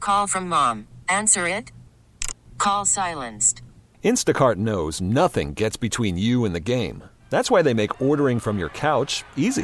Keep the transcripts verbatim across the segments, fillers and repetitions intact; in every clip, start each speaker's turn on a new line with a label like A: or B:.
A: call from mom. Answer it. Call silenced.
B: Instacart knows nothing gets between you and the game. That's why they make ordering from your couch easy.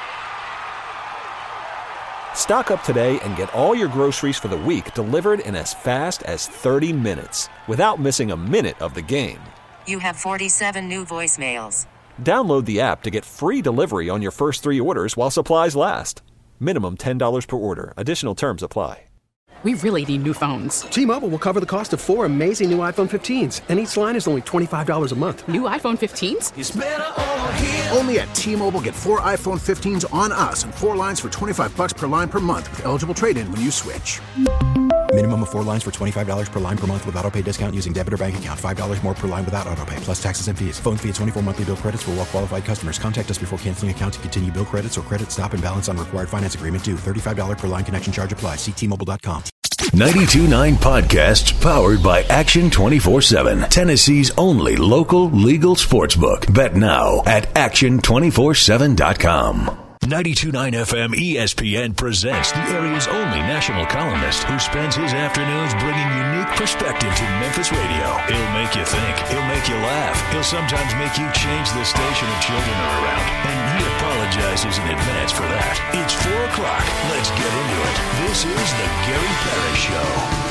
B: Stock up today and get all your groceries for the week delivered in as fast as thirty minutes without missing a minute of the game.
A: You have forty-seven new voicemails.
B: Download the app to get free delivery on your first three orders while supplies last. Minimum ten dollars per order. Additional terms apply.
C: We really need new phones.
D: T-Mobile will cover the cost of four amazing new iPhone fifteens, and each line is only twenty-five dollars a month.
C: New iPhone fifteens?
E: It's better over here.
F: Only at T-Mobile, get four iPhone fifteens on us and four lines for twenty-five bucks per line per month with eligible trade-in when you switch.
G: Minimum of four lines for twenty-five dollars per line per month with autopay discount using debit or bank account. five dollars more per line without autopay, plus taxes and fees. Phone fee at twenty-four monthly bill credits for well-qualified customers. Contact us before canceling account to continue bill credits or credit stop and balance on required finance agreement due. thirty-five dollars per line connection charge applies. See T Mobile dot com.
H: ninety-two point nine Podcasts powered by Action twenty-four seven. Tennessee's only local legal sports book. Bet now at action two four seven dot com. ninety-two point nine F M E S P N presents the area's only national columnist who spends his afternoons bringing unique perspective to Memphis radio. He'll make you think. He'll make you laugh. He'll sometimes make you change the station if children are around. And he apologizes in advance for that. It's four o'clock. Let's get into it. This is the Gary Parrish Show.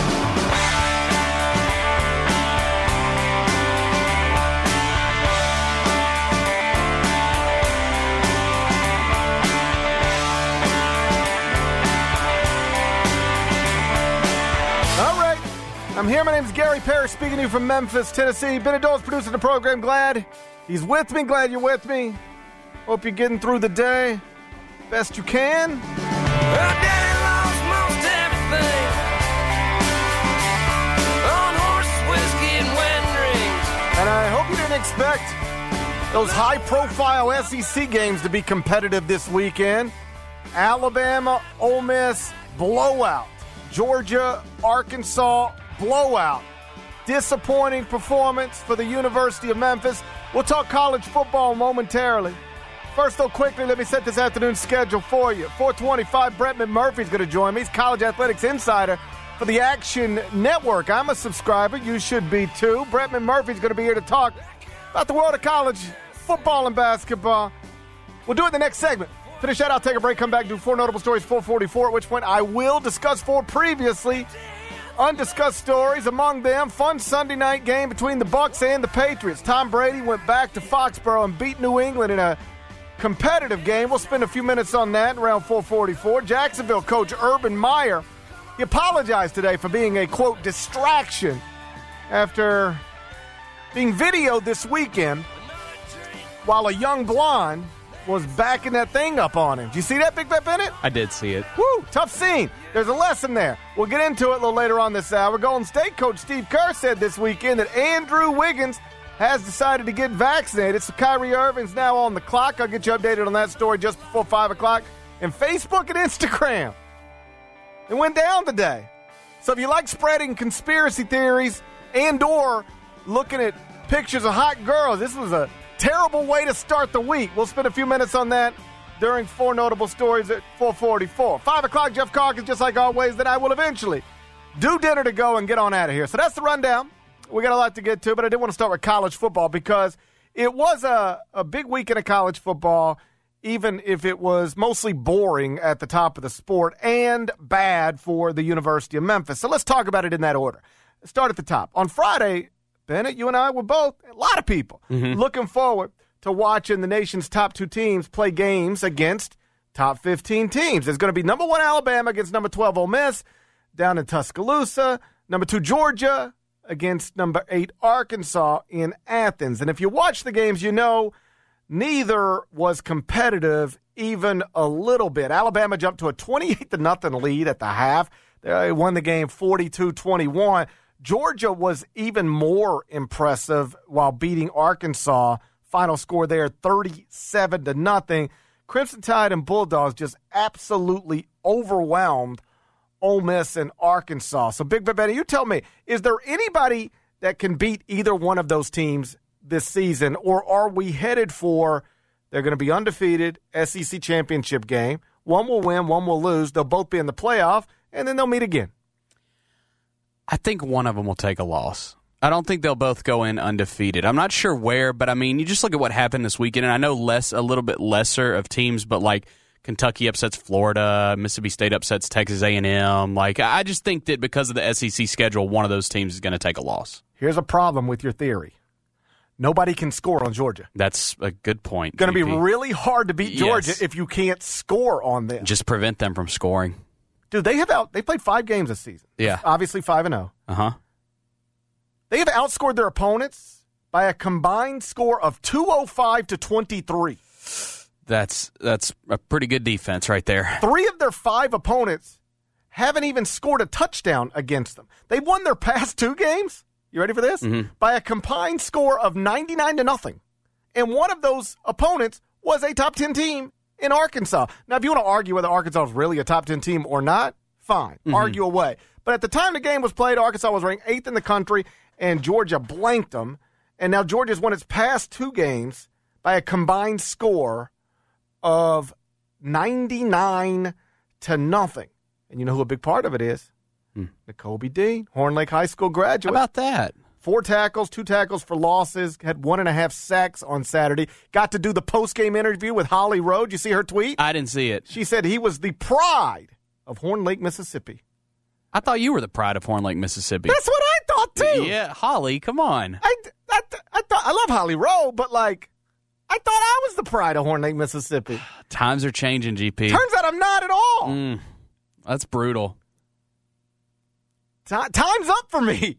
I: I'm here. My name's Gary Parrish, speaking to you from Memphis, Tennessee. Benedor's producing the program. Glad he's with me. Glad you're with me. Hope you're getting through the day best you can.
E: Well, Daddy lost most everything on horses, whiskey, and wedding rings.
I: And I hope you didn't expect those high-profile S E C games to be competitive this weekend. Alabama, Ole Miss, blowout. Georgia, Arkansas, blowout. Disappointing performance for the University of Memphis. We'll talk college football momentarily. First, though, quickly, let me set this afternoon's schedule for you. four twenty-five, Brett McMurphy's going to join me. He's college athletics insider for the Action Network. I'm a subscriber. You should be, too. Brett McMurphy's going to be here to talk about the world of college football and basketball. We'll do it in the next segment. Finish that, I'll take a break, come back, do four notable stories, four forty-four, at which point I will discuss four previously undiscussed stories. Among them, fun Sunday night game between the Bucs and the Patriots. Tom Brady went back to Foxborough and beat New England in a competitive game. We'll spend a few minutes on that in round four forty-four. Jacksonville coach Urban Meyer, he apologized today for being a, quote, distraction after being videoed this weekend while a young blonde was backing that thing up on him. Did you see that, Big Bet Bennett?
J: I did see it.
I: Woo, tough scene. There's a lesson there. We'll get into it a little later on this hour. Golden State coach Steve Kerr said this weekend that Andrew Wiggins has decided to get vaccinated, so Kyrie Irving's now on the clock. I'll get you updated on that story just before five o'clock. And Facebook and Instagram. It went down today. So if you like spreading conspiracy theories and or looking at pictures of hot girls, this was a terrible way to start the week. We'll spend a few minutes on that during four notable stories at four forty-four. Five o'clock, Jeff Calkins, just like always, that I will eventually do dinner to go and get on out of here. So that's the rundown. We got a lot to get to, but I did want to start with college football because it was a, a big weekend of college football, even if it was mostly boring at the top of the sport and bad for the University of Memphis. So let's talk about it in that order. Start at the top. On Friday, Bennett, you and I were both, a lot of people, mm-hmm. looking forward to watching the nation's top two teams play games against top fifteen teams. There's going to be number one Alabama against number twelve Ole Miss down in Tuscaloosa, number two Georgia against number eight Arkansas in Athens. And if you watch the games, you know neither was competitive even a little bit. Alabama jumped to a twenty-eight to nothing lead at the half. They won the game forty-two twenty-one. Georgia was even more impressive while beating Arkansas. Final score there, thirty-seven to nothing. Crimson Tide and Bulldogs just absolutely overwhelmed Ole Miss and Arkansas. So, Big Benny, you tell me, is there anybody that can beat either one of those teams this season, or are we headed for they're going to be undefeated, S E C championship game? One will win, one will lose. They'll both be in the playoff, and then they'll meet again.
J: I think one of them will take a loss. I don't think they'll both go in undefeated. I'm not sure where, but I mean, you just look at what happened this weekend, and I know less, a little bit lesser of teams, but like Kentucky upsets Florida, Mississippi State upsets Texas A and M. Like, I just think that because of the S E C schedule, one of those teams is going to take a loss.
I: Here's a problem with your theory. Nobody can score on Georgia.
J: That's a good point.
I: Going to be really hard to beat Georgia
J: yes.
I: if you can't score on them.
J: Just prevent them from scoring.
I: Dude, they have out. They played five games this season.
J: Yeah,
I: obviously five and zero.
J: Uh huh.
I: They have outscored their opponents by a combined score of two oh five to twenty-three.
J: That's that's a pretty good defense right there.
I: Three of their five opponents haven't even scored a touchdown against them. They've won their past two games. You ready for this?
J: Mm-hmm.
I: By a combined score of ninety-nine to nothing. And one of those opponents was a top ten team in Arkansas. Now, if you want to argue whether Arkansas is really a top ten team or not, fine. Mm-hmm. Argue away. But at the time the game was played, Arkansas was ranked eighth in the country, and Georgia blanked them. And now Georgia's won its past two games by a combined score of ninety-nine to nothing. And you know who a big part of it is? Hmm. Nakobe Dean, Horn Lake High School graduate.
J: How about that?
I: Four tackles, two tackles for losses, had one and a half sacks on Saturday. Got to do the post-game interview with Holly Rowe. You see her tweet?
J: I didn't see it.
I: She said he was the pride of Horn Lake, Mississippi.
J: I thought you were the pride of Horn Lake, Mississippi.
I: That's what I thought, too.
J: Yeah, Holly, come on.
I: I, I, I, thought, I love Holly Rowe, but, like, I thought I was the pride of Horn Lake, Mississippi.
J: Times are changing, G P.
I: Turns out I'm not at all.
J: Mm, that's brutal.
I: T- time's up for me.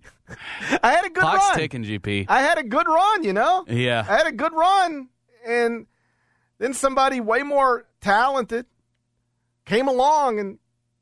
I: I had a good
J: Clock's
I: run.
J: ticking, G P.
I: I had a good run, you know?
J: Yeah.
I: I had a good run, and then somebody way more talented came along, and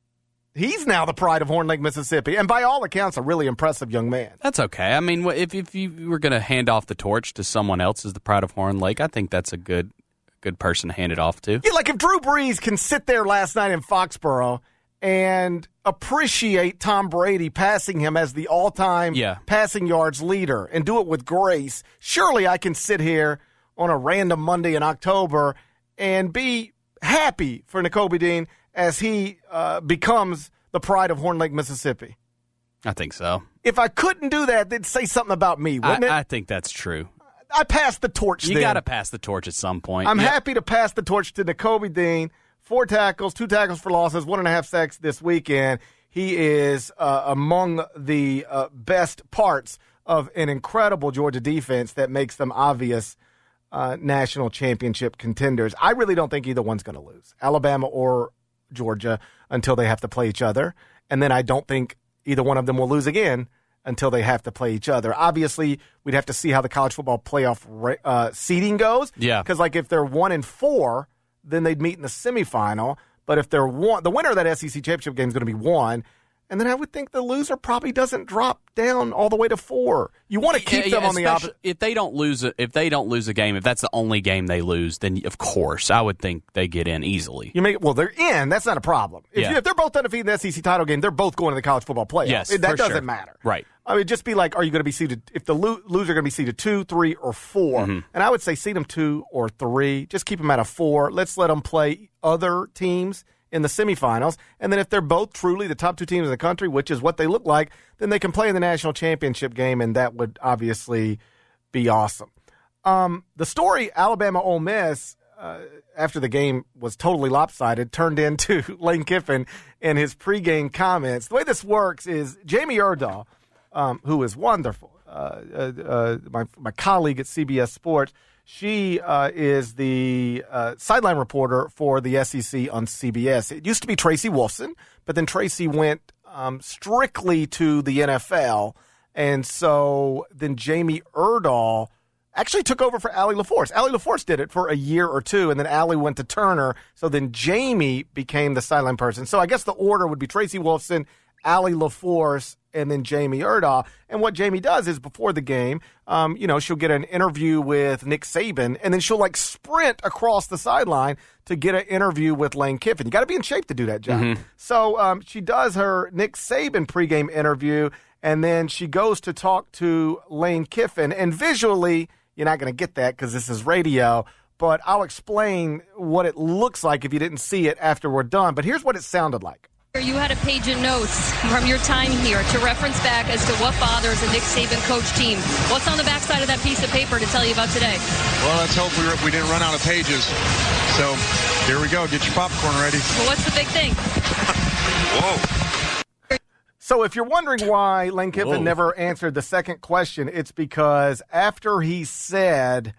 I: he's now the pride of Horn Lake, Mississippi, and by all accounts, a really impressive young man.
J: That's okay. I mean, if if you were going to hand off the torch to someone else as the pride of Horn Lake, I think that's a good good person to hand it off to.
I: Yeah, like if Drew Brees can sit there last night in Foxborough and appreciate Tom Brady passing him as the all-time
J: yeah.
I: passing yards leader and do it with grace, surely I can sit here on a random Monday in October and be happy for Nakobe Dean as he uh, becomes the pride of Horn Lake, Mississippi.
J: I think so.
I: If I couldn't do that, they'd say something about me, wouldn't
J: I,
I: it?
J: I think that's true.
I: I passed the torch
J: You
I: then.
J: got to pass the torch at some point.
I: I'm
J: yep.
I: happy to pass the torch to Nakobe Dean. Four tackles, two tackles for losses, one and a half sacks this weekend. He is uh, among the uh, best parts of an incredible Georgia defense that makes them obvious uh, national championship contenders. I really don't think either one's going to lose, Alabama or Georgia, until they have to play each other. And then I don't think either one of them will lose again until they have to play each other. Obviously, we'd have to see how the college football playoff uh, seeding goes.
J: Yeah.
I: Because, like, if they're one and four, then they'd meet in the semifinal. But if they're one, the winner of that S E C championship game is going to be one. And then I would think the loser probably doesn't drop down all the way to four. You want to keep
J: yeah,
I: them
J: yeah,
I: on the opposite.
J: If they don't lose, a, if they don't lose a game, if that's the only game they lose, then of course I would think they get in easily.
I: You make well, they're in. That's not a problem. If,
J: yeah.
I: you, if they're both undefeated in the S E C title game, they're both going to the college football playoff.
J: Yes,
I: that
J: for
I: doesn't
J: sure.
I: matter.
J: Right.
I: I mean, just be like, are you going to be seeded? If the lo- loser going to be seeded two, three, or four,
J: mm-hmm.
I: and I would say seed them two or three. Just keep them at a four. Let's let them play other teams in the semifinals, and then if they're both truly the top two teams in the country, which is what they look like, then they can play in the national championship game, and that would obviously be awesome. Um, the story Alabama-Ole Miss, uh, after the game was totally lopsided, turned into Lane Kiffin and his pregame comments. The way this works is Jamie Erdahl, um, who is wonderful, uh, uh, uh, my, my colleague at C B S Sports, she uh, is the uh, sideline reporter for the S E C on C B S. It used to be Tracy Wolfson, but then Tracy went um, strictly to the N F L. And so then Jamie Erdahl actually took over for Allie LaForce. Allie LaForce did it for a year or two, and then Allie went to Turner. So then Jamie became the sideline person. So I guess the order would be Tracy Wolfson, Allie LaForce, and then Jamie Erdahl. And what Jamie does is before the game, um, you know, she'll get an interview with Nick Saban, and then she'll like sprint across the sideline to get an interview with Lane Kiffin. You got to be in shape to do that job. Mm-hmm. So um, she does her Nick Saban pregame interview, and then she goes to talk to Lane Kiffin. And visually, you're not going to get that because this is radio, but I'll explain what it looks like if you didn't see it after we're done. But here's what it sounded like.
K: You had a page of notes from your time here to reference back as to what bothers a Nick Saban coach team. What's on the backside of that piece of paper to tell you about today?
L: Well, let's hope we, we didn't run out of pages. So here we go. Get your popcorn ready.
K: Well, what's the big thing?
L: Whoa.
I: So if you're wondering why Lane Kiffin
J: Whoa.
I: never answered the second question, it's because after he said,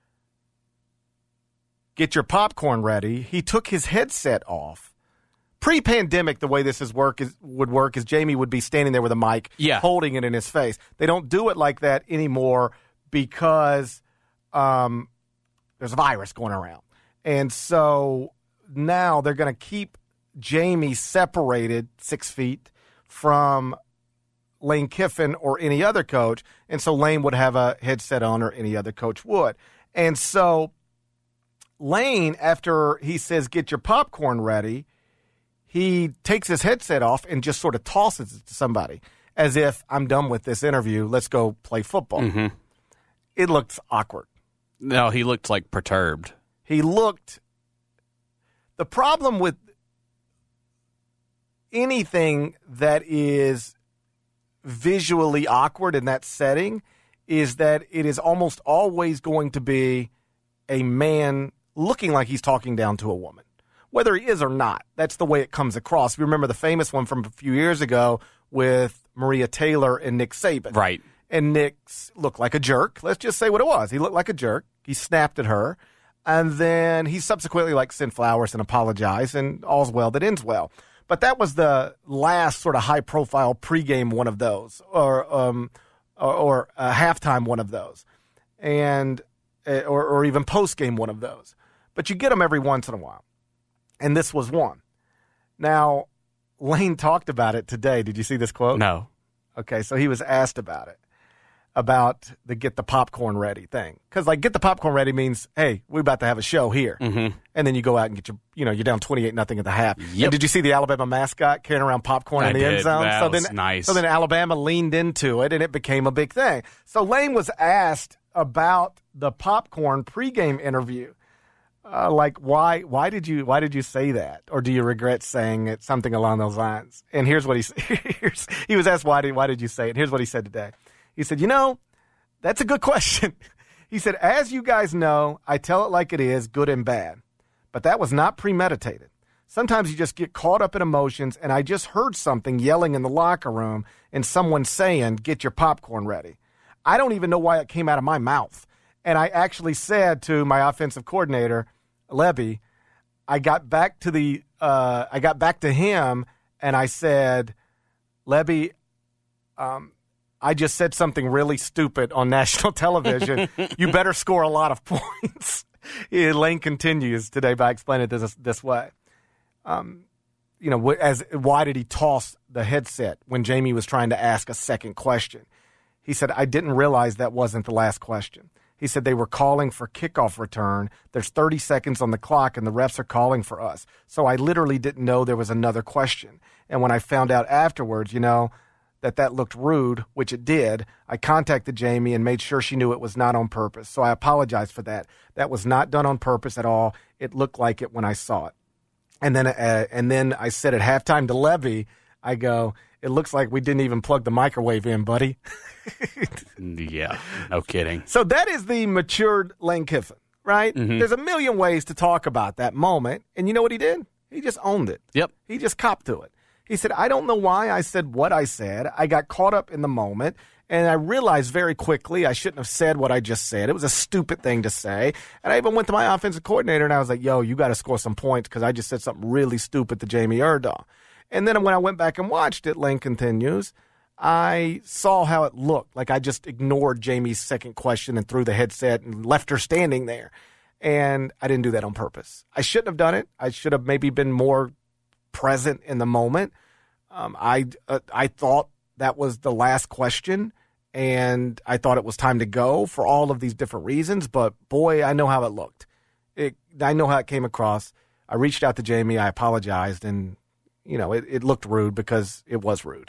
I: get your popcorn ready, he took his headset off. Pre-pandemic, the way this is work is, would work is Jamie would be standing there with a mic,
J: yeah.
I: holding it in his face. They don't do it like that anymore because um, there's a virus going around. And so now they're going to keep Jamie separated six feet from Lane Kiffin or any other coach. And so Lane would have a headset on or any other coach would. And so Lane, after he says, get your popcorn ready, he takes his headset off and just sort of tosses it to somebody as if, I'm done with this interview. Let's go play football.
J: Mm-hmm.
I: It looked awkward.
J: No, he looked like perturbed.
I: He looked – the problem with anything that is visually awkward in that setting is that it is almost always going to be a man looking like he's talking down to a woman. Whether he is or not, that's the way it comes across. You remember the famous one from a few years ago with Maria Taylor and Nick Saban.
J: Right.
I: And Nick looked like a jerk. Let's just say what it was. He looked like a jerk. He snapped at her. And then he subsequently like sent flowers and apologized, and all's well that ends well. But that was the last sort of high-profile pregame one of those, or um, or, or a halftime one of those, and or, or even postgame one of those. But you get them every once in a while. And this was one. Now, Lane talked about it today. Did you see this quote?
J: No.
I: Okay, so he was asked about it, about the get the popcorn ready thing. Because, like, get the popcorn ready means, hey, we're about to have a show here.
J: Mm-hmm.
I: And then you go out and get your, you know, you're down twenty-eight nothing at the half.
J: Yep.
I: And did you see the Alabama mascot carrying around popcorn
J: I
I: in the
J: did.
I: end zone?
J: That
I: so
J: was
I: then,
J: nice.
I: So then Alabama leaned into it, and it became a big thing. So Lane was asked about the popcorn pregame interview. Uh, like why? Why did you? Why did you say that? Or do you regret saying it? Something along those lines. And here's what he here's, he was asked why did why did you say it? Here's what he said today. He said, you know, that's a good question. He said, as you guys know, I tell it like it is, good and bad. But that was not premeditated. Sometimes you just get caught up in emotions, and I just heard something yelling in the locker room and someone saying, get your popcorn ready. I don't even know why it came out of my mouth. And I actually said to my offensive coordinator, Levy, I got back to the uh, I got back to him and I said, Levy, um, I just said something really stupid on national television. You better score a lot of points. Lane continues today by explaining it this this way. Um, you know, as why did he toss the headset when Jamie was trying to ask a second question? He said, I didn't realize that wasn't the last question. He said they were calling for kickoff return. There's thirty seconds on the clock, and the refs are calling for us. So I literally didn't know there was another question. And when I found out afterwards, you know, that that looked rude, which it did, I contacted Jamie and made sure she knew it was not on purpose. So I apologize for that. That was not done on purpose at all. It looked like it when I saw it. And then, uh, and then I said at halftime to Levy, I go, it looks like we didn't even plug the microwave in, buddy.
J: Yeah, no kidding.
I: So that is the matured Lane Kiffin, right?
J: Mm-hmm.
I: There's a million ways to talk about that moment. And you know what he did? He just owned it.
J: Yep.
I: He just copped to it. He said, I don't know why I said what I said. I got caught up in the moment, and I realized very quickly I shouldn't have said what I just said. It was a stupid thing to say. And I even went to my offensive coordinator, and I was like, yo, you got to score some points because I just said something really stupid to Jamie Erdahl. And then when I went back and watched it, Lane continues, I saw how it looked. Like I just ignored Jamie's second question and threw the headset and left her standing there. And I didn't do that on purpose. I shouldn't have done it. I should have maybe been more present in the moment. Um, I uh, I thought that was the last question, and I thought it was time to go for all of these different reasons. But, boy, I know how it looked. It, I know how it came across. I reached out to Jamie. I apologized, and, you know, it, it looked rude because it was rude.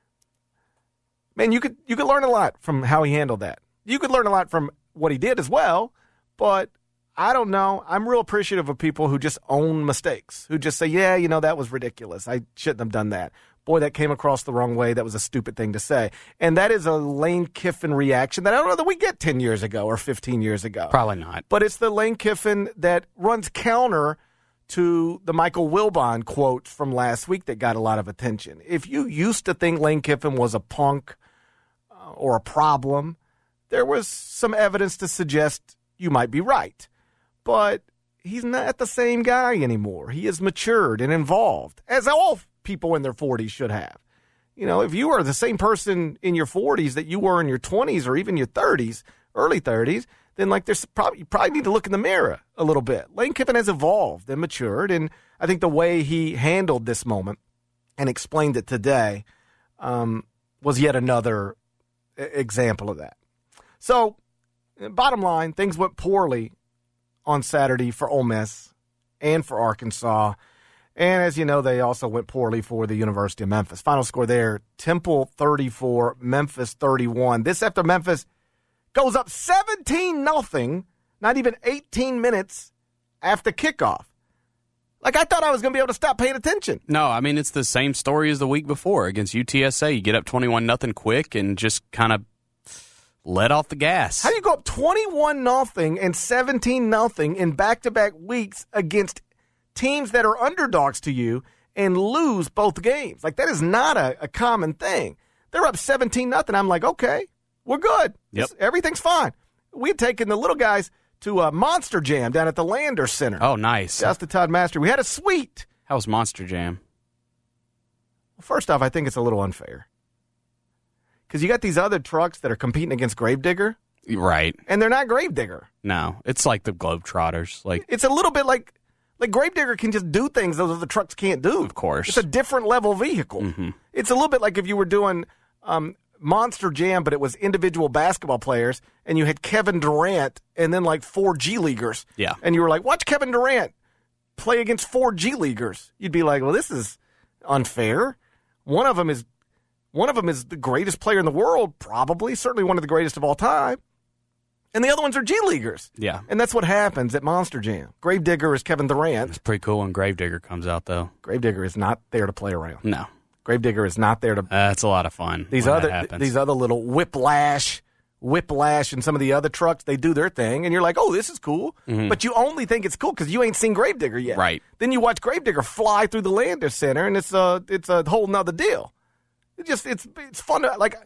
I: Man, you could you could learn a lot from how he handled that. You could learn a lot from what he did as well, but I don't know. I'm real appreciative of people who just own mistakes, who just say, yeah, you know, that was ridiculous. I shouldn't have done that. Boy, that came across the wrong way. That was a stupid thing to say. And that is a Lane Kiffin reaction that I don't know that we get ten years ago or fifteen years ago.
J: Probably not.
I: But it's the Lane Kiffin that runs counter to the Michael Wilbon quote from last week that got a lot of attention. If you used to think Lane Kiffin was a punk uh, or a problem, there was some evidence to suggest you might be right. But he's not the same guy anymore. He is matured and involved, as all people in their forties should have. You know, if you are the same person in your forties that you were in your twenties or even your thirties, early thirties, then like there's probably you probably need to look in the mirror a little bit. Lane Kiffin has evolved and matured, and I think the way he handled this moment and explained it today um, was yet another example of that. So, bottom line, things went poorly on Saturday for Ole Miss and for Arkansas. And as you know, they also went poorly for the University of Memphis. Final score there, Temple thirty-four, Memphis thirty-one. This after Memphis goes up seventeen nothing, not even eighteen minutes after kickoff. Like, I thought I was going to be able to stop paying attention.
J: No, I mean, it's the same story as the week before against U T S A. You get up twenty-one nothing quick and just kind of let off the gas.
I: How do you go up twenty-one nothing and seventeen nothing in back-to-back weeks against teams that are underdogs to you and lose both games? Like, that is not a, a common thing. They're up seventeen nothing. I'm like, okay, we're good.
J: Yep.
I: Everything's fine. We had taken the little guys to a Monster Jam down at the Lander Center.
J: Oh, nice.
I: That's the Todd Master. We had a suite.
J: How was Monster Jam?
I: Well, first off, I think it's a little unfair. Because you got these other trucks that are competing against Gravedigger.
J: Right.
I: And they're not Gravedigger.
J: No, it's like the Globetrotters. Like,
I: it's a little bit like like Gravedigger can just do things those other trucks can't do.
J: Of course.
I: It's a different level vehicle.
J: Mm-hmm.
I: It's a little bit like if you were doing um, Monster Jam, but it was individual basketball players, and you had Kevin Durant and then like four G-Leaguers.
J: Yeah.
I: And you were like, watch Kevin Durant play against four G-Leaguers. You'd be like, well, this is unfair. One of them is One of them is the greatest player in the world, probably, certainly one of the greatest of all time. And the other ones are G-Leaguers.
J: Yeah.
I: And that's what happens at Monster Jam. Gravedigger is Kevin Durant.
J: It's pretty cool when Gravedigger comes out, though.
I: Gravedigger is not there to play around.
J: No.
I: Gravedigger is not there to...
J: That's uh, a lot of fun
I: these
J: when
I: other
J: that happens.
I: These other little Whiplash, Whiplash, and some of the other trucks, they do their thing, and you're like, oh, this is cool.
J: Mm-hmm.
I: But you only think it's cool because you ain't seen Gravedigger yet.
J: Right.
I: Then you watch Gravedigger fly through the Lander Center, and it's a, it's a whole nother deal. It just it's it's fun to, like,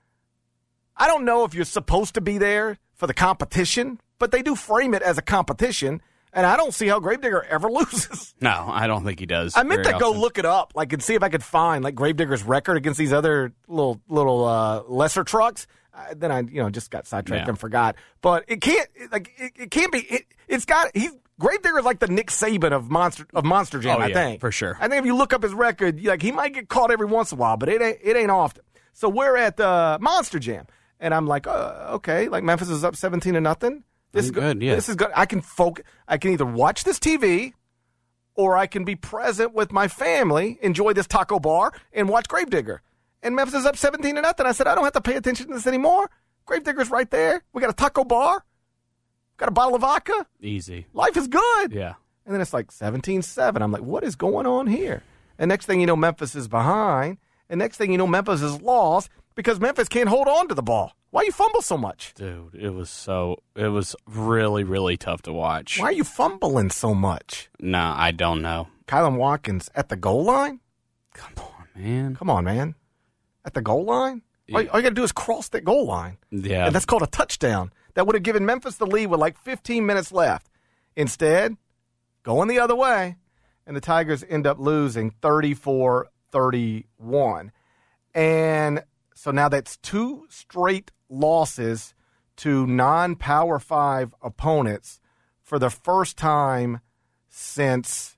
I: I don't know if you're supposed to be there for the competition, but they do frame it as a competition, and I don't see how Gravedigger ever loses.
J: No, I don't think he does.
I: I meant to
J: very
I: go
J: often.
I: look it up, like, and see if I could find like Gravedigger's record against these other little little uh, lesser trucks. Uh, then I, you know, just got sidetracked
J: Yeah.
I: and forgot. But it can't like it, it can't be. It, it's got he's Gravedigger is like the Nick Saban of Monster of Monster Jam.
J: Oh,
I: I
J: yeah,
I: think
J: for sure.
I: I think if you look up his record, like he might get caught every once in a while, but it ain't it ain't often. So we're at uh, Monster Jam, and I'm like, uh, okay, like Memphis is up seventeen to nothing. This is
J: good. Yeah,
I: this is good. I can focus. I can either watch this T V, or I can be present with my family, enjoy this taco bar, and watch Gravedigger. And Memphis is up seventeen to nothing. I said, I don't have to pay attention to this anymore. Gravedigger's right there. We got a taco bar. Got a bottle of vodka.
J: Easy.
I: Life is good.
J: Yeah.
I: And then it's like seventeen seven. I'm like, what is going on here? And next thing you know, Memphis is behind. And next thing you know, Memphis is lost because Memphis can't hold on to the ball. Why you fumble so much?
J: Dude, it was so, it was really, really tough to watch.
I: Why are you fumbling so much?
J: No, I don't know.
I: Kylan Watkins at the goal line?
J: Come on, man.
I: Come on, man. At the goal line?
J: Yeah.
I: All, all you got to do is cross that goal line.
J: Yeah.
I: And that's called a touchdown. That would have given Memphis the lead with like fifteen minutes left. Instead, going the other way, and the Tigers end up losing thirty-four thirty-one. And so now that's two straight losses to non-Power five opponents for the first time since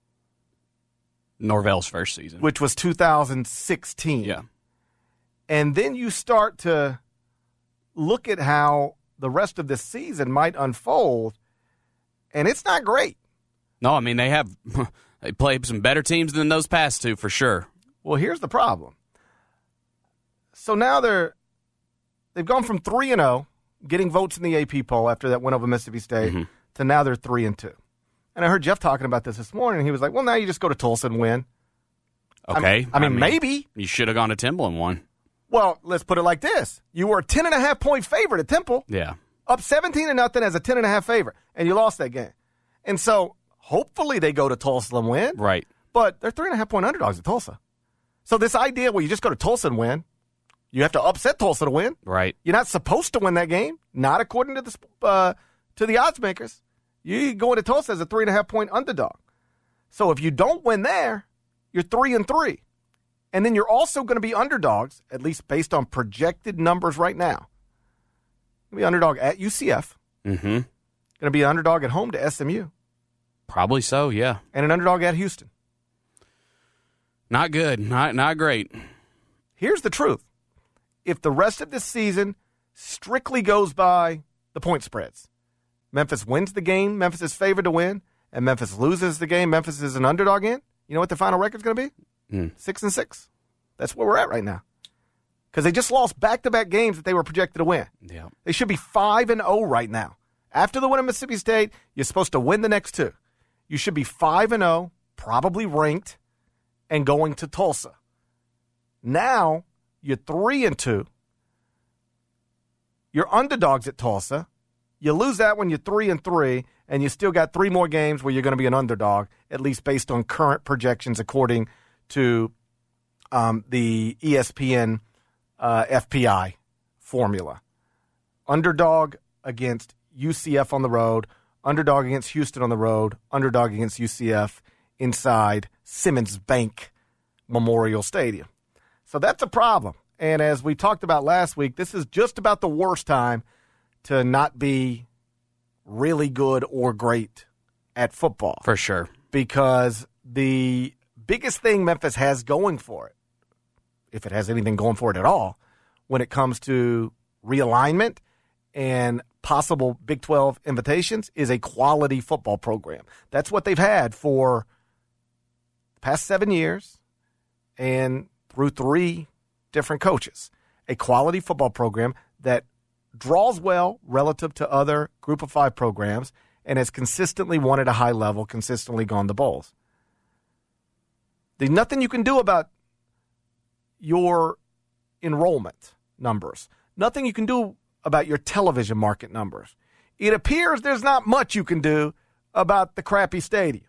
J: Norvell's first season,
I: which was two thousand sixteen.
J: Yeah.
I: And then you start to look at how the rest of this season might unfold, and it's not great.
J: No, I mean, they have they played some better teams than those past two for sure.
I: Well, here's the problem. So now they're they've gone from three and oh, getting votes in the A P poll after that win over Mississippi State,
J: Mm-hmm.
I: to now they're three and two. And I heard Jeff talking about this this morning, and he was like, well, now you just go to Tulsa and win.
J: Okay.
I: I mean, I mean maybe.
J: You should have gone to Temple and won.
I: Well, let's put it like this. You were a ten and a half point favorite at Temple.
J: Yeah.
I: Up seventeen to nothing as a ten and a half favorite, and you lost that game. And so hopefully they go to Tulsa and win.
J: Right.
I: But they're three and a half point underdogs at Tulsa. So this idea where you just go to Tulsa and win, you have to upset Tulsa to win.
J: Right.
I: You're not supposed to win that game, not according to the uh, to the odds makers. You go into Tulsa as a three and a half point underdog. So if you don't win there, you're three and three. And then you're also going to be underdogs, at least based on projected numbers right now. You're going to be underdog at U C F.
J: Mm-hmm.
I: Going to be an underdog at home to S M U.
J: Probably so, yeah.
I: And an underdog at Houston.
J: Not good. Not not great.
I: Here's the truth. If the rest of this season strictly goes by the point spreads, Memphis wins the game, Memphis is favored to win, and Memphis loses the game, Memphis is an underdog in, you know what the final record's going to be?
J: Mm.
I: Six and six. That's where we're at right now. Because they just lost back-to-back games that they were projected to win.
J: Yeah.
I: They should be five and oh right now. After the win at Mississippi State, you're supposed to win the next two. You should be five and oh, probably ranked, and going to Tulsa. Now, you're three and two. You're underdogs at Tulsa. You lose that when you're three and three, and you still got three more games where you're going to be an underdog, at least based on current projections according to um, the E S P N uh, F P I formula. Underdog against U C F on the road, underdog against Houston on the road, underdog against U C F inside Simmons Bank Memorial Stadium. So that's a problem. And as we talked about last week, this is just about the worst time to not be really good or great at football.
J: For sure.
I: Because the biggest thing Memphis has going for it, if it has anything going for it at all, when it comes to realignment and possible Big twelve invitations, is a quality football program. That's what they've had for the past seven years and through three different coaches. A quality football program that draws well relative to other group of five programs and has consistently won at a high level, consistently gone to bowls. There's nothing you can do about your enrollment numbers. Nothing you can do about your television market numbers. It appears there's not much you can do about the crappy stadium.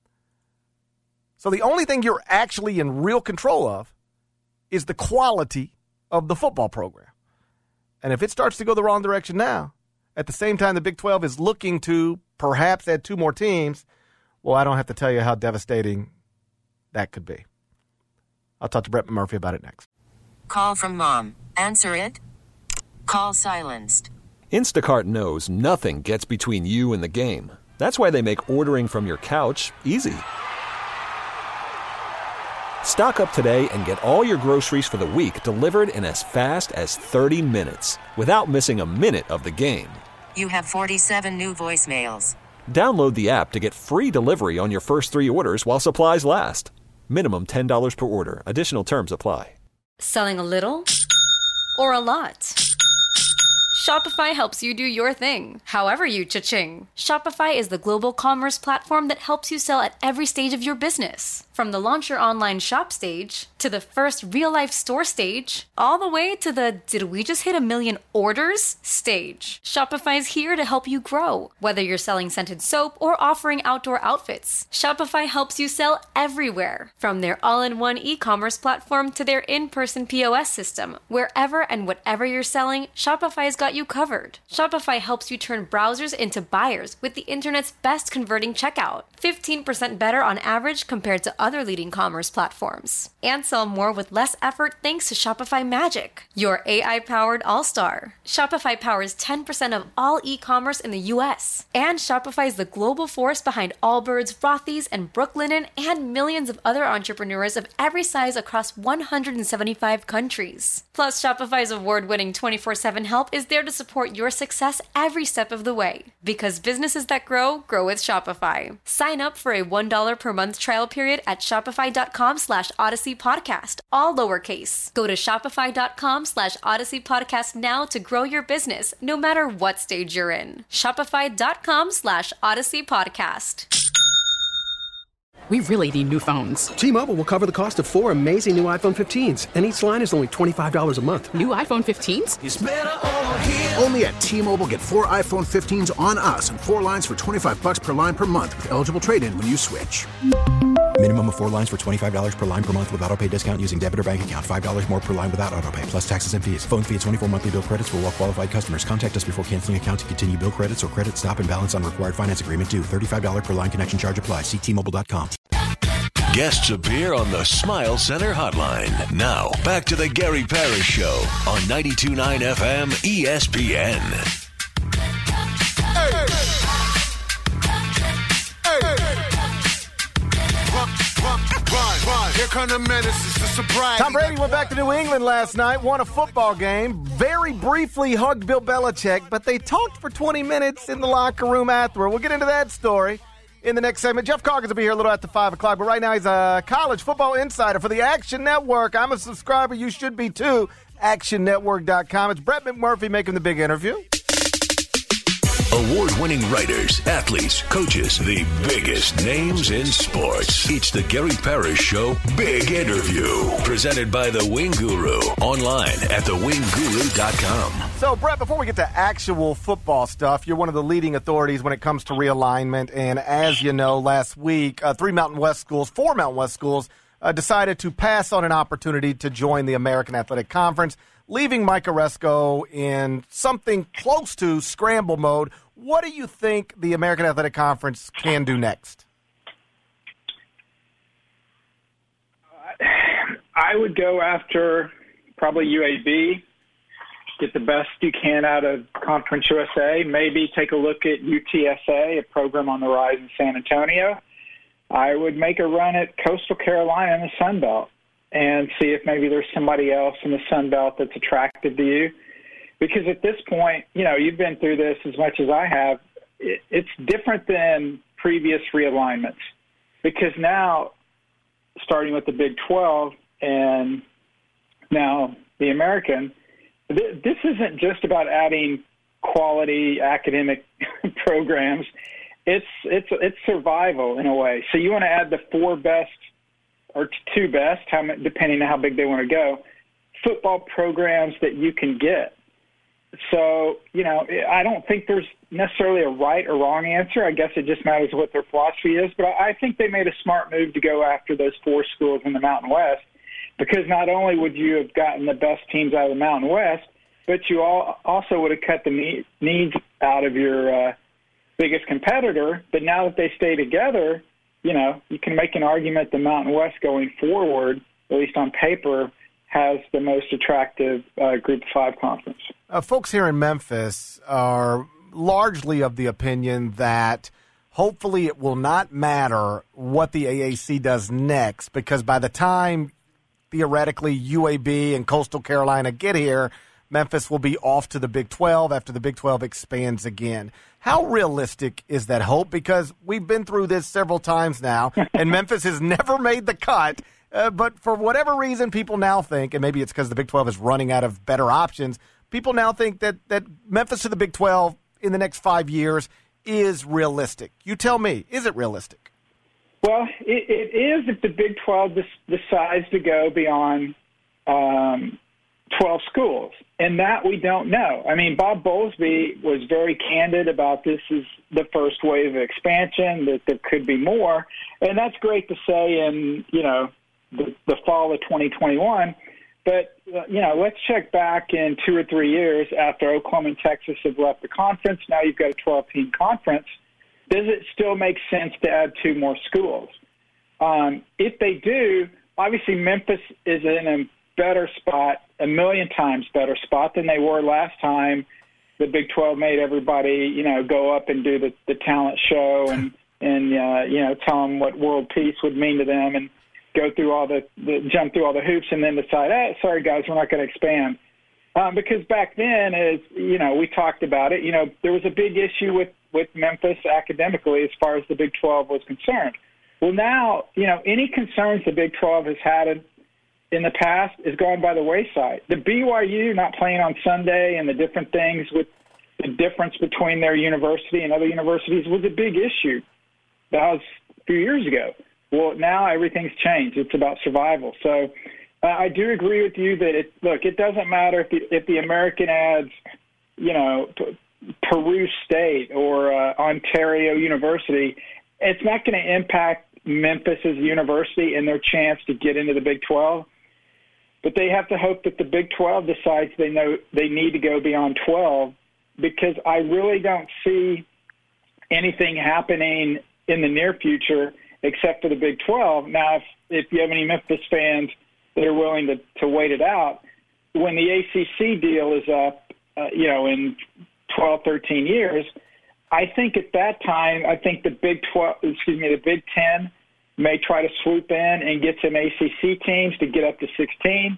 I: So the only thing you're actually in real control of is the quality of the football program. And if it starts to go the wrong direction now, at the same time the Big twelve is looking to perhaps add two more teams, well, I don't have to tell you how devastating that could be. I'll talk to Brett Murphy about it next.
A: Call from mom. Answer it. Call silenced.
B: Instacart knows nothing gets between you and the game. That's why they make ordering from your couch easy. Stock up today and get all your groceries for the week delivered in as fast as thirty minutes without missing a minute of the game.
A: You have forty-seven new voicemails.
B: Download the app to get free delivery on your first three orders while supplies last. Minimum ten dollars per order. Additional terms apply.
M: Selling a little or a lot? Shopify helps you do your thing, however you cha-ching. Shopify is the global commerce platform that helps you sell at every stage of your business. From the launch your online shop stage, to the first real-life store stage, all the way to the did we just hit a million orders stage. Shopify's here to help you grow. Whether you're selling scented soap or offering outdoor outfits, Shopify helps you sell everywhere. From their all-in-one e-commerce platform to their in-person P O S system, wherever and whatever you're selling, Shopify's got you covered. Shopify helps you turn browsers into buyers with the internet's best converting checkout. fifteen percent better on average compared to other leading commerce platforms. And sell more with less effort thanks to Shopify Magic, your A I-powered all-star. Shopify powers ten percent of all e-commerce in the U S. And Shopify is the global force behind Allbirds, Rothy's, and Brooklinen, and millions of other entrepreneurs of every size across one hundred seventy-five countries. Plus, Shopify's award-winning twenty-four seven help is there to support your success every step of the way. Because businesses that grow, grow with Shopify. Sign Sign up for a one dollar per month trial period at shopify.com slash Odyssey Podcast, all lowercase. Go to shopify.com slash Odyssey Podcast now to grow your business, no matter what stage you're in. Shopify.com slash Odyssey Podcast.
C: We really need new phones.
D: T-Mobile will cover the cost of four amazing new iPhone fifteens, and each line is only twenty-five dollars a month.
C: New iPhone fifteens?
F: It's better over here. Only at T-Mobile, get four iPhone fifteens on us and four lines for twenty-five bucks per line per month with eligible trade-in when you switch.
G: Minimum of four lines for twenty-five dollars per line per month with autopay discount using debit or bank account. five dollars more per line without autopay, plus taxes and fees. Phone fee at twenty-four monthly bill credits for well-qualified customers. Contact us before canceling account to continue bill credits or credit stop and balance on required finance agreement due. thirty-five dollars per line connection charge applies. See T Mobile dot com.
H: Guests appear on the Smile Center hotline. Now, back to the Gary Parrish Show on ninety-two point nine F M E S P N.
E: Hey. Hey. Here come the menaces, the sobriety.
I: Tom Brady went back to New England last night, won a football game, very briefly hugged Bill Belichick, but they talked for twenty minutes in the locker room afterward. We'll get into that story in the next segment. Jeff Calkins will be here a little after five o'clock, but right now he's a college football insider for the Action Network. I'm a subscriber. You should be too. action network dot com. It's Brett McMurphy making the big interview.
H: Award-winning writers, athletes, coaches, the biggest names in sports. It's the Gary Parrish Show Big Interview, presented by The Wing Guru, online at the wing guru dot com.
I: So, Brett, before we get to actual football stuff, you're one of the leading authorities when it comes to realignment, and as you know, last week, uh, three Mountain West schools, four Mountain West schools, uh, decided to pass on an opportunity to join the American Athletic Conference, leaving Mike Aresco in something close to scramble mode. What do you think the American Athletic Conference can do next?
N: I would go after probably U A B, get the best you can out of Conference U S A, maybe take a look at U T S A, a program on the rise in San Antonio. I would make a run at Coastal Carolina in the Sun Belt and see if maybe there's somebody else in the Sun Belt that's attractive to you. Because at this point, you know, you've been through this as much as I have. It, it's different than previous realignments. Because now, starting with the Big twelve and now the American, th- this isn't just about adding quality academic programs. It's it's it's survival in a way. So you want to add the four best or two best, how, depending on how big they want to go, football programs that you can get. So, you know, I don't think there's necessarily a right or wrong answer. I guess it just matters what their philosophy is. But I think they made a smart move to go after those four schools in the Mountain West, because not only would you have gotten the best teams out of the Mountain West, but you all also would have cut the needs out of your uh, biggest competitor. But now that they stay together, you know, you can make an argument the Mountain West going forward, at least on paper, has the most attractive uh, Group of Five conference.
I: Uh, folks here in Memphis are largely of the opinion that hopefully it will not matter what the A A C does next, because by the time, theoretically, U A B and Coastal Carolina get here, Memphis will be off to the Big twelve after the Big twelve expands again. How realistic is that hope? Because we've been through this several times now, and Memphis has never made the cut. Uh, but for whatever reason, people now think, and maybe it's because the Big twelve is running out of better options, people now think that, that Memphis to the Big twelve in the next five years is realistic. You tell me, is it realistic?
N: Well, it, it is if the Big twelve decides to go beyond um, twelve schools, and that we don't know. I mean, Bob Bowlesby was very candid about this is the first wave of expansion, that there could be more, and that's great to say in, you know, the, the fall of twenty twenty-one. But, uh, you know, let's check back in two or three years after Oklahoma and Texas have left the conference. Now you've got a twelve-team conference. Does it still make sense to add two more schools? Um, if they do, obviously Memphis is in a better spot, a million times better spot than they were last time the Big twelve made everybody, you know, go up and do the, the talent show and, and uh, you know, tell them what world peace would mean to them and go through all the, the jump through all the hoops and then decide, eh, sorry, guys, we're not going to expand. Um, because back then, as you know, we talked about it, you know, there was a big issue with, with Memphis academically as far as the Big twelve was concerned. Well, now, you know, any concerns the Big twelve has had in, in the past is gone by the wayside. The B Y U not playing on Sunday and the different things with the difference between their university and other universities was a big issue. That was a few years ago. Well, now everything's changed. It's about survival. So uh, I do agree with you that, it, look, it doesn't matter if the, if the American adds, you know, P- Peru State or uh, Ontario University. It's not going to impact Memphis as a university and their chance to get into the Big twelve. But they have to hope that the Big twelve decides they know they need to go beyond twelve, because I really don't see anything happening in the near future except for the Big twelve. Now, if, if you have any Memphis fans that are willing to, to wait it out, when the A C C deal is up, uh, you know, in twelve, thirteen years, I think at that time, I think the Big twelve, excuse me, the Big Ten may try to swoop in and get some A C C teams to get up to sixteen.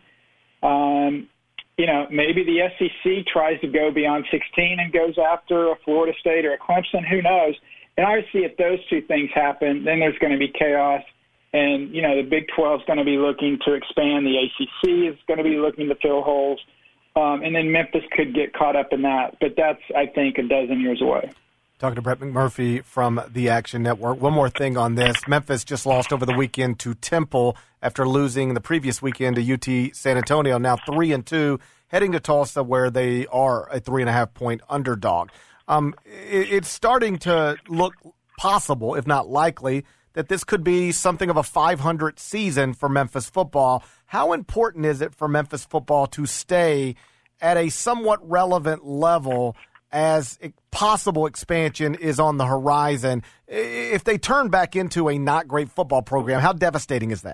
N: Um, you know, maybe the S E C tries to go beyond sixteen and goes after a Florida State or a Clemson. Who knows? And obviously, if those two things happen, then there's going to be chaos. And, you know, the Big twelve is going to be looking to expand. The A C C is going to be looking to fill holes. Um, and then Memphis could get caught up in that. But that's, I think, a dozen years away.
I: Talking to Brett McMurphy from the Action Network. One more thing on this. Memphis just lost over the weekend to Temple after losing the previous weekend to U T San Antonio. Now three and two, heading to Tulsa where they are a three and a half point underdog. Um, it, it's starting to look possible, if not likely, that this could be something of a five hundred season for Memphis football. How important is it for Memphis football to stay at a somewhat relevant level as possible expansion is on the horizon? If they turn back into a not great football program, how devastating is that?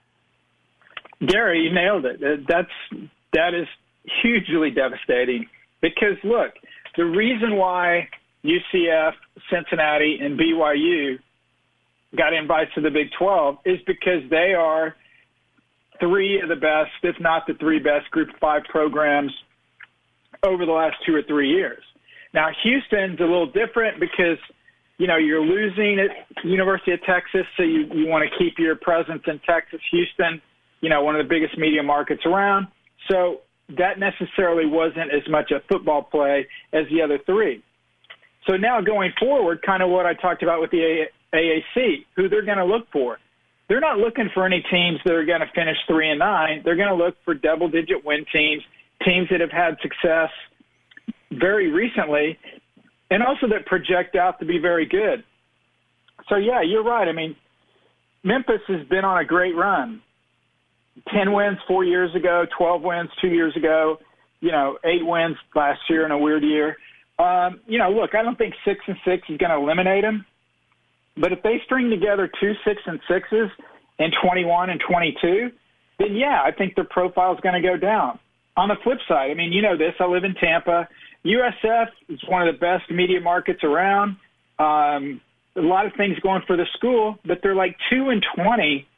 N: Gary, you nailed it. That's, that is hugely devastating because, look, the reason why U C F, Cincinnati, and B Y U got invites to the Big twelve is because they are three of the best, if not the three best Group of Five programs over the last two or three years. Now, Houston's a little different because, you know, you're losing at University of Texas, so you, you want to keep your presence in Texas. Houston, you know, one of the biggest media markets around. So that necessarily wasn't as much a football play as the other three. So now going forward, kind of what I talked about with the A A C, who they're going to look for. They're not looking for any teams that are going to finish three and nine. They're going to look for double-digit win teams, teams that have had success very recently, and also that project out to be very good. So, yeah, you're right. I mean, Memphis has been on a great run. ten wins four years ago, twelve wins two years ago, you know, eight wins last year in a weird year. Um, you know, look, I don't think six and six is going to eliminate them. But if they string together two six and sixes and twenty-one and twenty-two, then, yeah, I think their profile is going to go down. On the flip side, I mean, you know this, I live in Tampa. U S F is one of the best media markets around. Um, a lot of things going for the school, but they're like two and twenty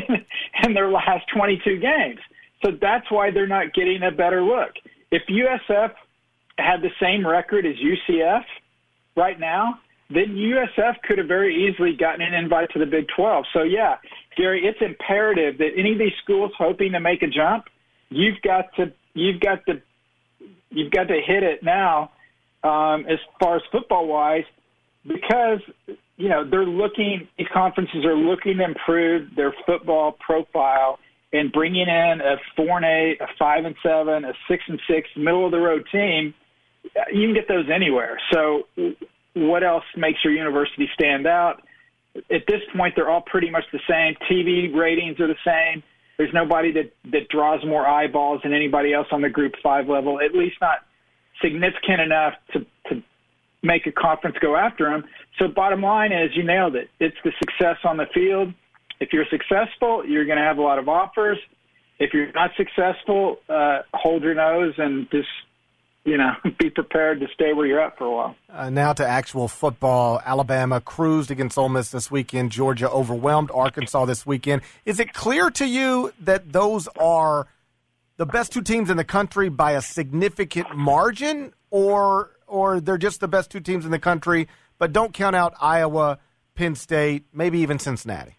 N: in their last twenty-two games. So that's why they're not getting a better look. If U S F had the same record as U C F right now, then U S F could have very easily gotten an invite to the Big twelve. So, yeah, Gary, it's imperative that any of these schools hoping to make a jump, you've got to you've got to you've got to hit it now um, as far as football wise, because you know they're looking. These conferences are looking to improve their football profile and bringing in a four and eight, a five and seven, a six and six, middle of the road team. You can get those anywhere. So, what else makes your university stand out? At this point, they're all pretty much the same. T V ratings are the same. There's nobody that, that draws more eyeballs than anybody else on the Group five level, at least not significant enough to, to make a conference go after them. So bottom line is you nailed it. It's the success on the field. If you're successful, you're going to have a lot of offers. If you're not successful, uh, hold your nose and just, you know, be prepared to stay where you're at for a while.
I: Uh, now to actual football. Alabama cruised against Ole Miss this weekend. Georgia overwhelmed Arkansas this weekend. Is it clear to you that those are the best two teams in the country by a significant margin, or or they're just the best two teams in the country but don't count out Iowa, Penn State, maybe even Cincinnati.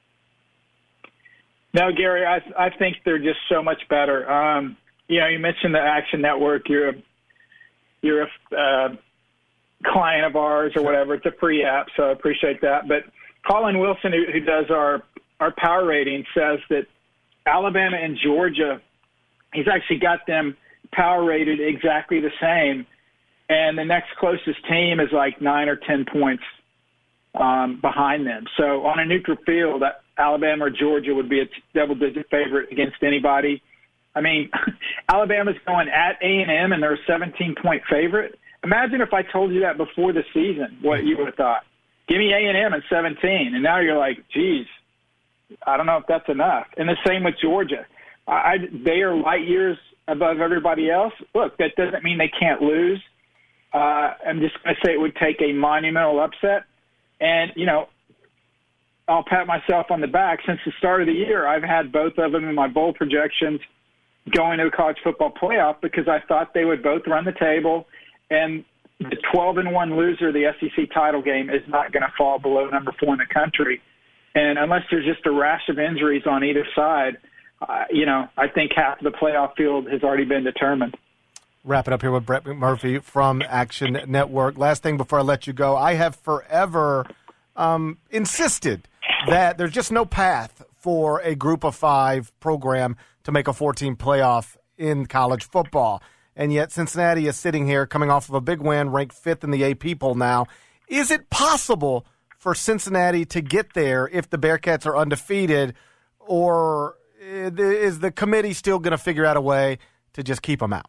N: No, Gary, I I think they're just so much better. Um, you know, you mentioned the Action Network. You're a, you're a uh, client of ours or whatever. It's a free app, so I appreciate that. But Colin Wilson, who, who does our, our power rating, says that Alabama and Georgia, he's actually got them power rated exactly the same. And the next closest team is like nine or ten points um, behind them. So on a neutral field, Alabama or Georgia would be a double-digit favorite against anybody. I mean, Alabama's going at A and M, and they're a seventeen-point favorite. Imagine if I told you that before the season, what you would have thought. Give me A and M at seventeen, and now you're like, geez, I don't know if that's enough. And the same with Georgia. I, they are light years above everybody else. Look, that doesn't mean they can't lose. Uh, I'm just going to say it would take a monumental upset. And, you know, I'll pat myself on the back. Since the start of the year, I've had both of them in my bowl projections going to the college football playoff because I thought they would both run the table, and the twelve and one loser of the S E C title game is not going to fall below number four in the country. And unless there's just a rash of injuries on either side, uh, you know, I think half of the playoff field has already been determined.
I: Wrap it up here with Brett McMurphy from Action Network. Last thing before I let you go, I have forever um, insisted that there's just no path for a group of five program to make a four-team playoff in college football. And yet Cincinnati is sitting here coming off of a big win, ranked fifth in the A P poll now. Is it possible for Cincinnati to get there if the Bearcats are undefeated, or is the committee still going to figure out a way to just keep them out?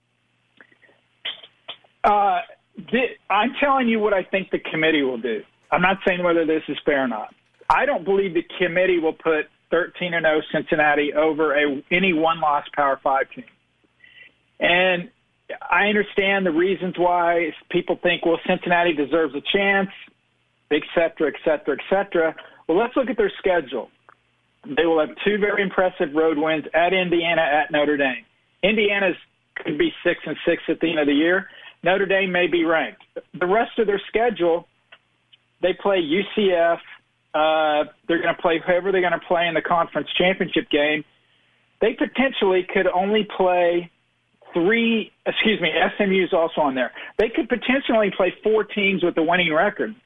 N: Uh, th- I'm telling you what I think the committee will do. I'm not saying whether this is fair or not. I don't believe the committee will put thirteen and oh Cincinnati over a any one-loss Power Five team. And I understand the reasons why people think, well, Cincinnati deserves a chance, et cetera, et cetera, et cetera. Well, let's look at their schedule. They will have two very impressive road wins at Indiana, at Notre Dame. Indiana's could be six and six at the end of the year. Notre Dame may be ranked. The rest of their schedule, they play U C F. Uh, they're going to play whoever they're going to play in the conference championship game. They potentially could only play three, excuse me, S M U is also on there. They could potentially play four teams with a winning record.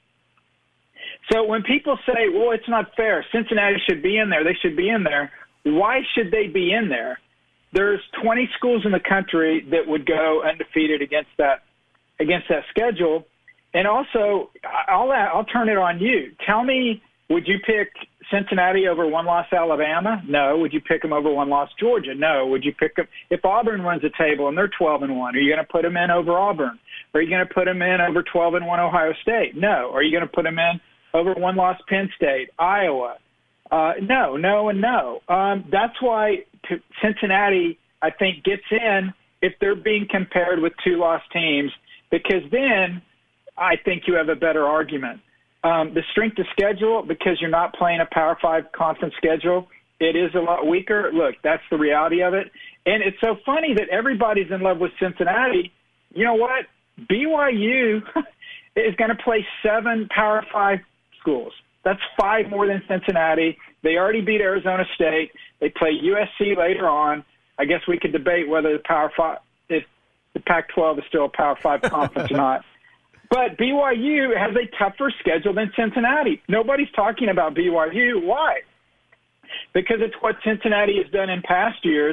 N: So when people say, well, it's not fair, Cincinnati should be in there, they should be in there, why should they be in there? There's twenty schools in the country that would go undefeated against that against that schedule. And also, I'll, I'll turn it on you. Tell me, would you pick Cincinnati over one-loss Alabama? No. Would you pick them over one-loss Georgia? No. Would you pick them if Auburn runs the table and they're twelve and one? Are you going to put them in over Auburn? Are you going to put them in over twelve and one Ohio State? No. Are you going to put them in over one-loss Penn State, Iowa? Uh, no, no, and no. Um, that's why Cincinnati, I think, gets in if they're being compared with two-loss teams, because then I think you have a better argument. Um, the strength of schedule, because you're not playing a Power Five conference schedule, it is a lot weaker. Look, that's the reality of it. And it's so funny that everybody's in love with Cincinnati. You know what? B Y U is going to play seven Power Five schools. That's five more than Cincinnati. They already beat Arizona State. They play U S C later on. I guess we could debate whether the Power Five, if the Pac twelve is still a Power Five conference or not. But B Y U has a tougher schedule than Cincinnati. Nobody's talking about B Y U. Why? Because it's what Cincinnati has done in past years.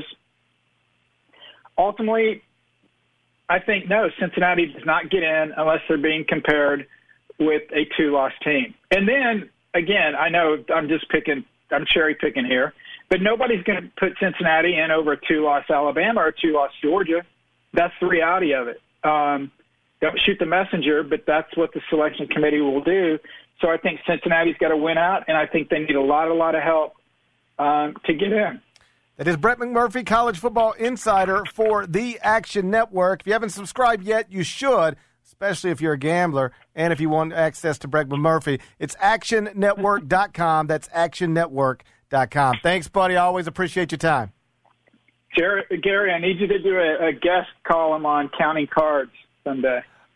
N: Ultimately, I think, no, Cincinnati does not get in unless they're being compared with a two-loss team. And then, again, I know I'm just picking, I'm cherry-picking here, but nobody's going to put Cincinnati in over a two-loss Alabama or a two-loss Georgia. That's the reality of it. Um, don't shoot the messenger, but that's what the selection committee will do. So I think Cincinnati's got to win out, and I think they need a lot, a lot of help um, to get in.
I: That is Brett McMurphy, college football insider for the Action Network. If you haven't subscribed yet, you should, especially if you're a gambler and if you want access to Brett McMurphy. It's action network dot com. That's action network dot com. Thanks, buddy. I always appreciate your time.
N: Gary, Gary, I need you to do a, a guest column on counting cards someday.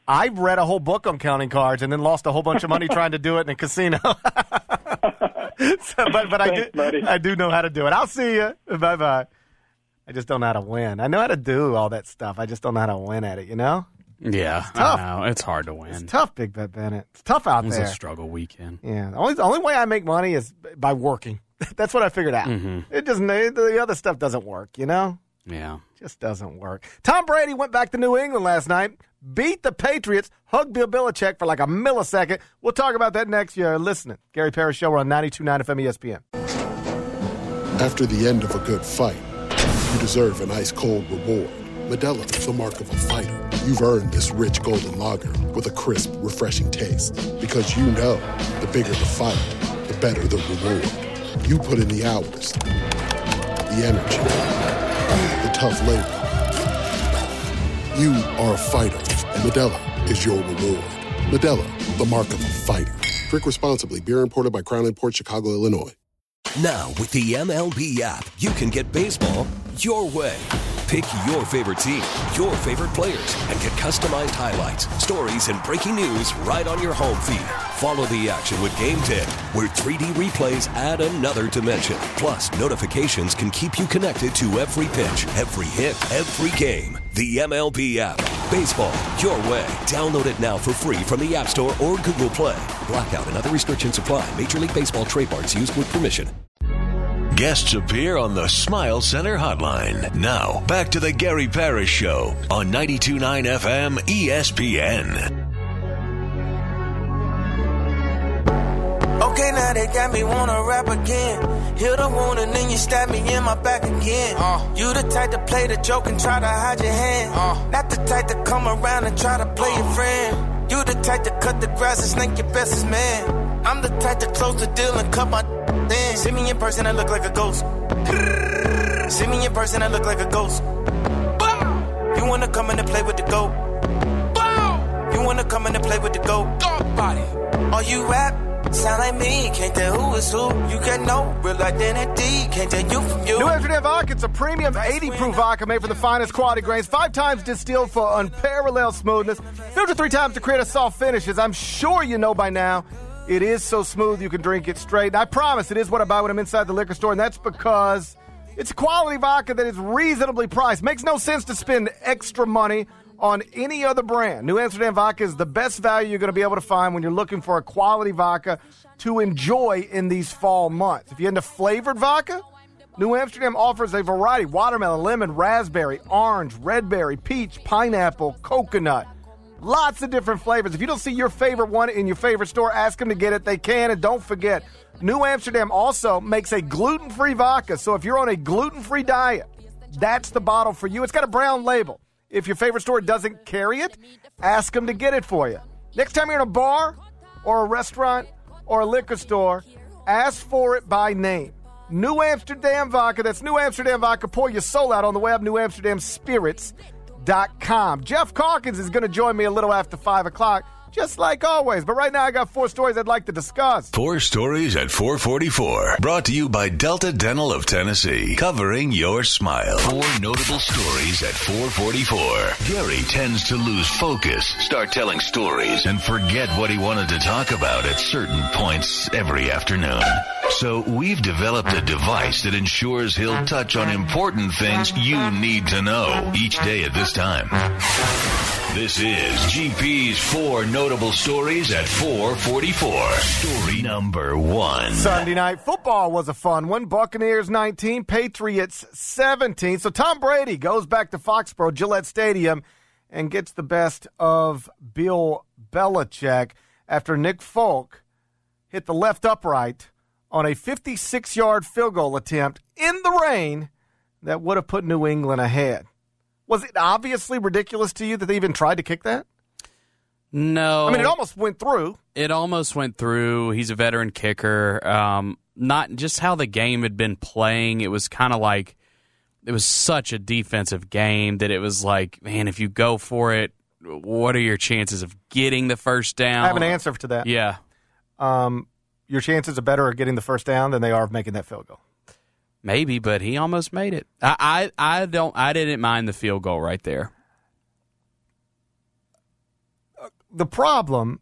I: I read a whole book on counting cards and then lost a whole bunch of money trying to do it in a casino. so, but but I,
N: Thanks,
I: do,
N: buddy.
I: I do know how to do it. I'll see you. Bye-bye. I just don't know how to win. I know how to do all that stuff. I just don't know how to win at it, you know?
J: Yeah,
I: It's tough.
J: I know. It's hard to win.
I: It's tough, Big Bet Bennett. It's tough out
J: It's
I: there.
J: a struggle weekend.
I: Yeah, the only, the only way I make money is by working. That's what I figured out.
J: Mm-hmm.
I: It doesn't. The other stuff doesn't work, you know?
J: Yeah.
I: Just doesn't work. Tom Brady went back to New England last night, beat the Patriots, hugged Bill Belichick for like a millisecond. We'll talk about that next. You're listening. Gary Parrish Show. We're on ninety-two point nine F M E S P N.
O: After the end of a good fight, you deserve an ice-cold reward. Modelo is the mark of a fighter. You've earned this rich golden lager with a crisp, refreshing taste. Because you know, the bigger the fight, the better the reward. You put in the hours, the energy, the tough labor. You are a fighter, and Modelo is your reward. Modelo, the mark of a fighter. Drink responsibly. Beer imported by Crown Imports, Chicago, Illinois.
P: Now, with the M L B app, you can get baseball your way. Pick your favorite team, your favorite players, and get customized highlights, stories, and breaking news right on your home feed. Follow the action with Game ten, where three D replays add another dimension. Plus, notifications can keep you connected to every pitch, every hit, every game. The M L B app. Baseball your way. Download it now for free from the App Store or Google Play. Blackout and other restrictions apply. Major League Baseball trademarks used with permission.
H: Guests appear on the Smile Center hotline. Now, back to the Gary Parrish Show on ninety-two point nine F M E S P N.
E: Okay, now they got me wanna rap again. Hear the wound and then you stab me in my back again. Uh, you the type to play the joke and try to hide your hand. Uh, Not the type to come around and try to play your friend. You the type to cut the grass and snake your bestest man. I'm the type to close the deal and cut my in. See me in person, I look like a ghost. See me in person, I look like a ghost. You wanna come in and play with the goat? You wanna come in and play with the goat? Body. Are you rap? Sound like me, can't tell who is who. You got no real identity, can't tell you from you.
I: New Amsterdam Vodka, it's a premium eighty proof vodka made from the finest quality grains, five times distilled for unparalleled smoothness, filtered three times to create a soft finish. As I'm sure you know by now, it is so smooth you can drink it straight. And I promise it is what I buy when I'm inside the liquor store, and that's because it's quality vodka that is reasonably priced. Makes no sense to spend extra money on any other brand. New Amsterdam Vodka is the best value you're going to be able to find when you're looking for a quality vodka to enjoy in these fall months. If you're into flavored vodka, New Amsterdam offers a variety: watermelon, lemon, raspberry, orange, red berry, peach, pineapple, coconut. Lots of different flavors. If you don't see your favorite one in your favorite store, ask them to get it. They can. And don't forget, New Amsterdam also makes a gluten-free vodka. So if you're on a gluten-free diet, that's the bottle for you. It's got a brown label. If your favorite store doesn't carry it, ask them to get it for you. Next time you're in a bar or a restaurant or a liquor store, ask for it by name. New Amsterdam Vodka. That's New Amsterdam Vodka. Pour your soul out on the web, new amsterdam spirits dot com. Jeff Calkins is going to join me a little after five o'clock, just like always. But right now, I got four stories I'd like to discuss.
H: Four stories at four forty-four. Brought to you by Delta Dental of Tennessee. Covering your smile. Four notable stories at four forty-four. Gary tends to lose focus, start telling stories, and forget what he wanted to talk about at certain points every afternoon. So we've developed a device that ensures he'll touch on important things you need to know each day at this time. This is G P's Four Notable Stories at four forty-four. Story number one.
I: Sunday Night Football was a fun one. Buccaneers nineteen, Patriots seventeen. So Tom Brady goes back to Foxborough, Gillette Stadium, and gets the best of Bill Belichick after Nick Folk hit the left upright on a fifty-six-yard field goal attempt in the rain that would have put New England ahead. Was it obviously ridiculous to you that they even tried to kick that?
J: No.
I: I mean, it almost went through.
J: It almost went through. He's a veteran kicker. Um, not just how the game had been playing. It was kind of like it was such a defensive game that it was like, man, if you go for it, what are your chances of getting the first down?
I: I have an answer to that.
J: Yeah.
I: Um, your chances are better of getting the first down than they are of making that field goal.
J: Maybe, but he almost made it. I, I, I don't. I didn't mind the field goal right there.
I: the problem,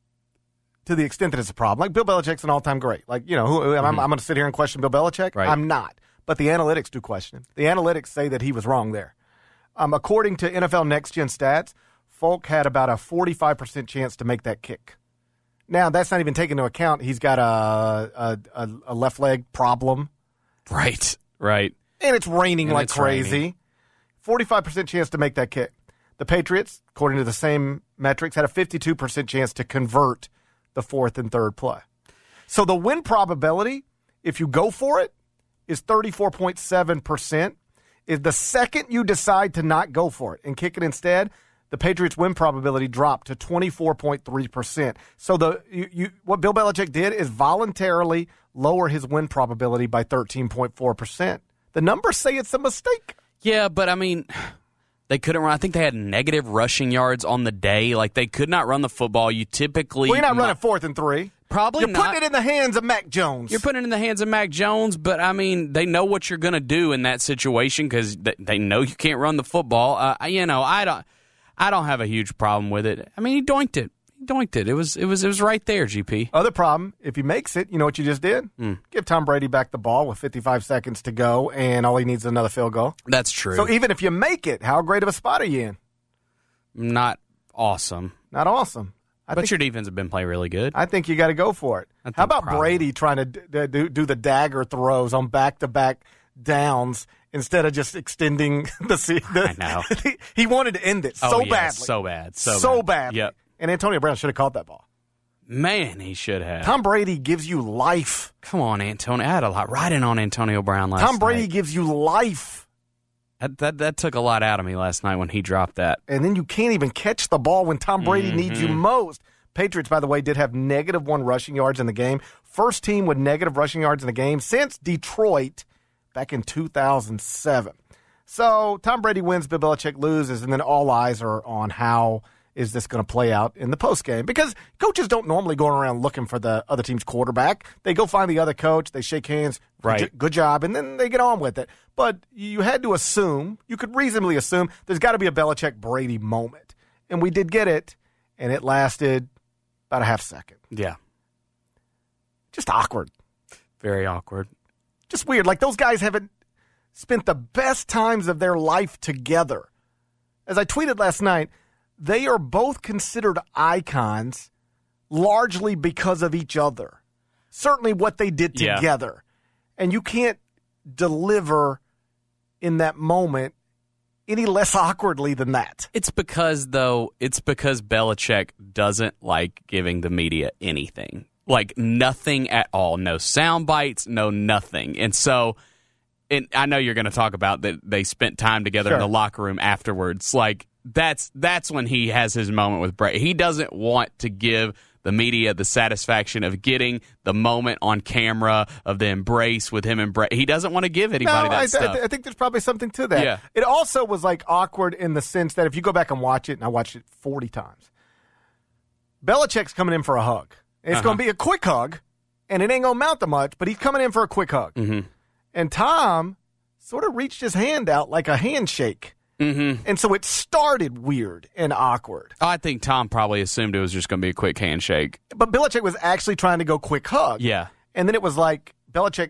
I: to the extent that it's a problem, like Bill Belichick's an all-time great. Like, you know, who, mm-hmm. I'm, I'm going to sit here and question Bill Belichick?
J: Right.
I: I'm not. But the analytics do question him. The analytics say that he was wrong there. Um, according to N F L Next Gen stats, Folk had about a forty-five percent chance to make that kick. Now, that's not even taking into account he's got a, a, a left leg problem.
J: Right, right.
I: And it's raining
J: and
I: like
J: it's
I: crazy.
J: Raining.
I: forty-five percent chance to make that kick. The Patriots, according to the same metrics, had a fifty-two percent chance to convert the fourth and third play. So the win probability, if you go for it, is thirty-four point seven percent. Is the second you decide to not go for it and kick it instead, the Patriots' win probability dropped to twenty-four point three percent. So the you, you, what Bill Belichick did is voluntarily lower his win probability by thirteen point four percent. The numbers say it's a mistake.
J: Yeah, but I mean, they couldn't run. I think they had negative rushing yards on the day. Like, they could not run the football. You typically...
I: Well, you're not
J: might,
I: running fourth and three.
J: Probably
I: You're
J: not.
I: putting it in the hands of Mac Jones.
J: You're putting it in the hands of Mac Jones, but, I mean, they know what you're going to do in that situation because they know you can't run the football. Uh, you know, I don't I don't have a huge problem with it. I mean, he doinked it. He doinked it. It was, it was, it was right there, G P.
I: Other problem, if he makes it, you know what you just did?
J: Mm.
I: Give Tom Brady back the ball with fifty-five seconds to go, and all he needs is another field goal.
J: That's true.
I: So even if you make it, how great of a spot are you in?
J: Not awesome.
I: Not awesome. I
J: but
I: think,
J: your defense have been playing really good.
I: I think you got to go for it. How about probably. Brady trying to d- do, do the dagger throws on back-to-back downs instead of just extending the season?
J: I know.
I: he, he wanted to end it
J: oh,
I: so
J: yeah,
I: badly.
J: So bad. So,
I: so
J: bad.
I: bad.
J: Yep.
I: And Antonio Brown should have caught that ball.
J: Man, he should have.
I: Tom Brady gives you life.
J: Come on, Antonio. I had a lot riding on Antonio Brown last
I: Tom Brady
J: night.
I: gives you life.
J: That, that that took a lot out of me last night when he dropped that.
I: And then you can't even catch the ball when Tom Brady mm-hmm. needs you most. Patriots, by the way, did have negative one rushing yards in the game. First team with negative rushing yards in the game since Detroit back in two thousand seven. So Tom Brady wins, Bill Belichick loses, and then all eyes are on how is this going to play out in the postgame. Because coaches don't normally go around looking for the other team's quarterback. They go find the other coach, they shake hands,
J: right.
I: good, good job, and then they get on with it. But you had to assume, you could reasonably assume, there's got to be a Belichick-Brady moment. And we did get it, and it lasted about a half second.
J: Yeah.
I: Just awkward.
J: Very awkward.
I: Just weird. Like, those guys haven't spent the best times of their life together. As I tweeted last night, they are both considered icons largely because of each other. Certainly what they did together. Yeah. And you can't deliver in that moment any less awkwardly than that.
J: It's because, though, it's because Belichick doesn't like giving the media anything. Like, nothing at all. No sound bites, no nothing. And so, and I know you're going to talk about that they spent time together sure. in the locker room afterwards. Like, that's that's when he has his moment with Brady. He doesn't want to give the media the satisfaction of getting the moment on camera of the embrace with him and Brady. He doesn't want to give anybody
I: no,
J: that
I: I,
J: stuff.
I: I, th- I think there's probably something to that.
J: Yeah.
I: It also was like awkward in the sense that if you go back and watch it, and I watched it forty times, Belichick's coming in for a hug. It's uh-huh. going to be a quick hug, and it ain't going to amount to much, but he's coming in for a quick hug.
J: Mm-hmm.
I: And Tom sort of reached his hand out like a handshake.
J: Mm-hmm.
I: And so it started weird and awkward.
J: I think Tom probably assumed it was just going to be a quick handshake.
I: But Belichick was actually trying to go quick hug.
J: Yeah.
I: And then it was like Belichick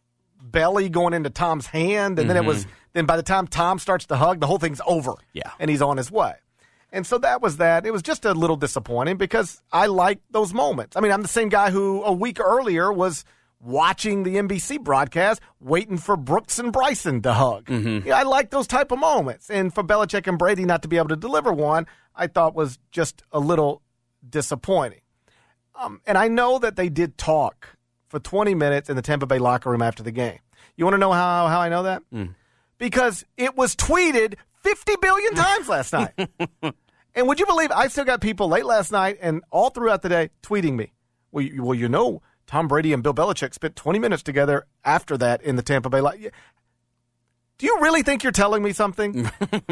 I: belly going into Tom's hand, and mm-hmm. then it was then by the time Tom starts to hug, the whole thing's over.
J: Yeah.
I: And he's on his way. And so that was that. It was just a little disappointing because I like those moments. I mean, I'm the same guy who a week earlier was watching the N B C broadcast, waiting for Brooks and Bryson to hug.
J: Mm-hmm.
I: Yeah, I like those type of moments. And for Belichick and Brady not to be able to deliver one, I thought was just a little disappointing. Um, and I know that they did talk for twenty minutes in the Tampa Bay locker room after the game. You want to know how, how I know that?
J: Mm.
I: Because it was tweeted fifty billion times last night. And would you believe I still got people late last night and all throughout the day tweeting me, well, you, well, you know, Tom Brady and Bill Belichick spent twenty minutes together after that in the Tampa Bay locker room. Do you really think you're telling me something?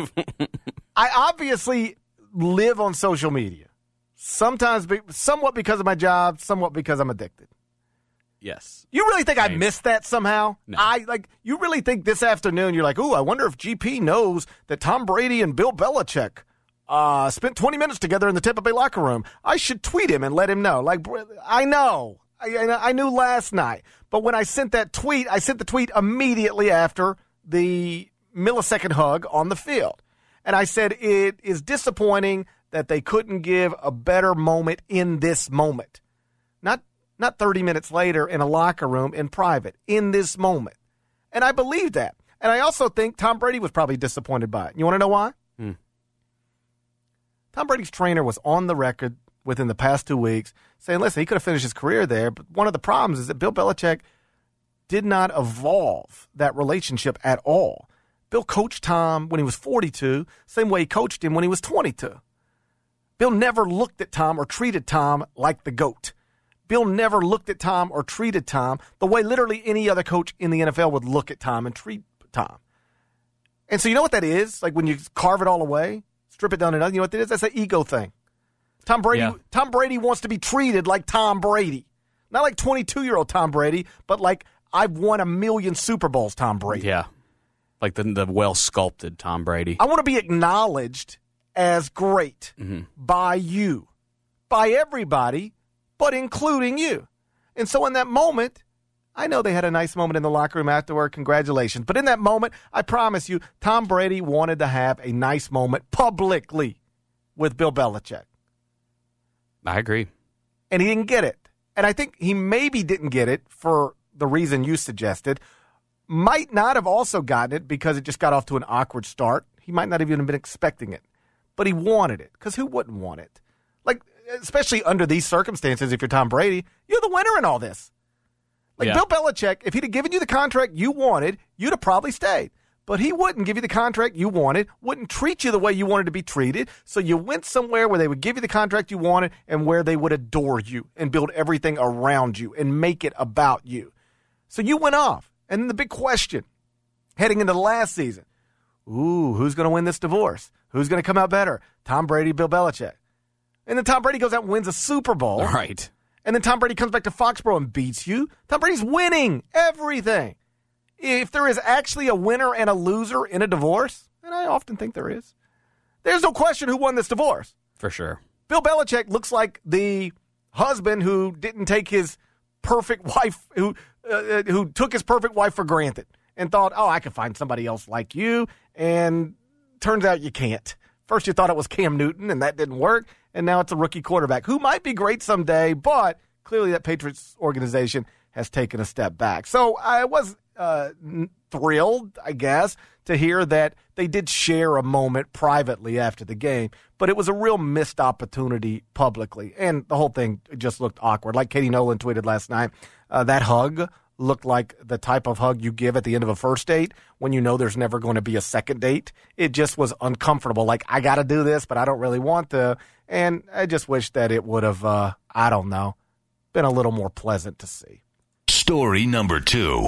I: I obviously live on social media. Sometimes, be, somewhat because of my job, somewhat because I'm addicted.
J: Yes.
I: You really think Same. I missed that somehow?
J: No.
I: I like. You really think this afternoon you're like, ooh, I wonder if G P knows that Tom Brady and Bill Belichick uh, spent twenty minutes together in the Tampa Bay locker room. I should tweet him and let him know. Like, I know. I, I knew last night. But when I sent that tweet, I sent the tweet immediately after the millisecond hug on the field. And I said, it is disappointing that they couldn't give a better moment in this moment. Not not thirty minutes later in a locker room in private, in this moment. And I believe that. And I also think Tom Brady was probably disappointed by it. You want to know why?
J: Hmm.
I: Tom Brady's trainer was on the record within the past two weeks saying, listen, he could have finished his career there, but one of the problems is that Bill Belichick did not evolve that relationship at all. Bill coached Tom when he was forty-two, same way he coached him when he was twenty-two. Bill never looked at Tom or treated Tom like the GOAT. Bill never looked at Tom or treated Tom the way literally any other coach in the N F L would look at Tom and treat Tom. And so you know what that is? Like when you carve it all away, strip it down to nothing, you know what that is? That's an ego thing. Tom Brady yeah. Tom Brady wants to be treated like Tom Brady. Not like twenty-two-year-old Tom Brady, but like I've won a million Super Bowls Tom Brady.
J: Yeah, like the, the well-sculpted Tom Brady.
I: I want to be acknowledged as great
J: mm-hmm.
I: by you, by everybody, but including you. And so in that moment, I know they had a nice moment in the locker room afterward. Congratulations. But in that moment, I promise you, Tom Brady wanted to have a nice moment publicly with Bill Belichick.
J: I agree.
I: And he didn't get it. And I think he maybe didn't get it for the reason you suggested. Might not have also gotten it because it just got off to an awkward start. He might not have even been expecting it. But he wanted it, because who wouldn't want it? Like, especially under these circumstances, if you're Tom Brady, you're the winner in all this. Like,
J: yeah.
I: Bill Belichick, if he'd have given you the contract you wanted, you'd have probably stayed. But he wouldn't give you the contract you wanted, wouldn't treat you the way you wanted to be treated, so you went somewhere where they would give you the contract you wanted and where they would adore you and build everything around you and make it about you. So you went off. And then the big question, heading into the last season, ooh, who's going to win this divorce? Who's going to come out better? Tom Brady, Bill Belichick. And then Tom Brady goes out and wins a Super Bowl.
J: Right.
I: And then Tom Brady comes back to Foxborough and beats you. Tom Brady's winning everything. If there is actually a winner and a loser in a divorce, and I often think there is, there's no question who won this divorce.
J: For sure.
I: Bill Belichick looks like the husband who didn't take his perfect wife, who uh, who took his perfect wife for granted and thought, oh, I could find somebody else like you, and turns out you can't. First you thought it was Cam Newton, and that didn't work, and now it's a rookie quarterback who might be great someday, but clearly that Patriots organization has taken a step back. So I was uh, thrilled, I guess, to hear that they did share a moment privately after the game, but it was a real missed opportunity publicly, and the whole thing just looked awkward. Like Katie Nolan tweeted last night, uh, that hug looked like the type of hug you give at the end of a first date when you know there's never going to be a second date. It just was uncomfortable. Like, I got to do this, but I don't really want to. And I just wish that it would have, uh, I don't know, been a little more pleasant to see.
H: Story number two.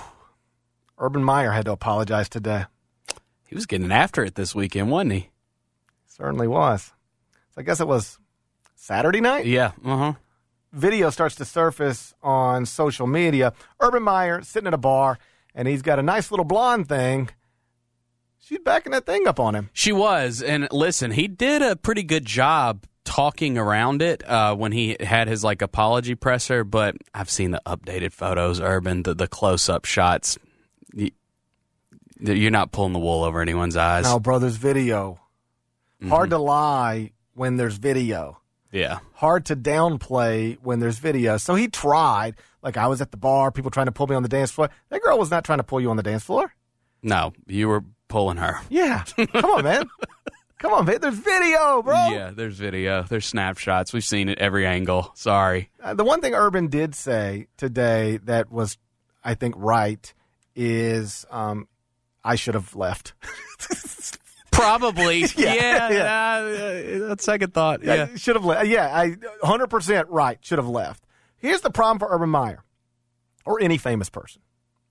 I: Urban Meyer had to apologize today.
J: He was getting after it this weekend, wasn't he?
I: Certainly was. So I guess it was Saturday night?
J: Yeah, uh-huh.
I: Video starts to surface on social media. Urban Meyer sitting at a bar, and he's got a nice little blonde thing. She's backing that thing up on him.
J: She was. And listen, he did a pretty good job talking around it uh, when he had his like apology presser, but I've seen the updated photos, Urban, the, the close-up shots. You, you're not pulling the wool over anyone's eyes.
I: No, bro, there's video. Mm-hmm. Hard to lie when there's video.
J: Yeah.
I: Hard to downplay when there's video. So he tried. Like, I was at the bar, people trying to pull me on the dance floor. That girl was not trying to pull you on the dance floor.
J: No, you were pulling her.
I: Yeah. Come on, man. Come on, man. There's video, bro.
J: Yeah, there's video. There's snapshots. We've seen it every angle. Sorry.
I: Uh, the one thing Urban did say today that was, I think, right is um, I should have left.
J: Probably.
I: yeah.
J: Yeah.
I: yeah.
J: Uh, that's second thought. Yeah.
I: yeah should have left. Yeah, I one hundred percent right. Should have left. Here's the problem for Urban Meyer or any famous person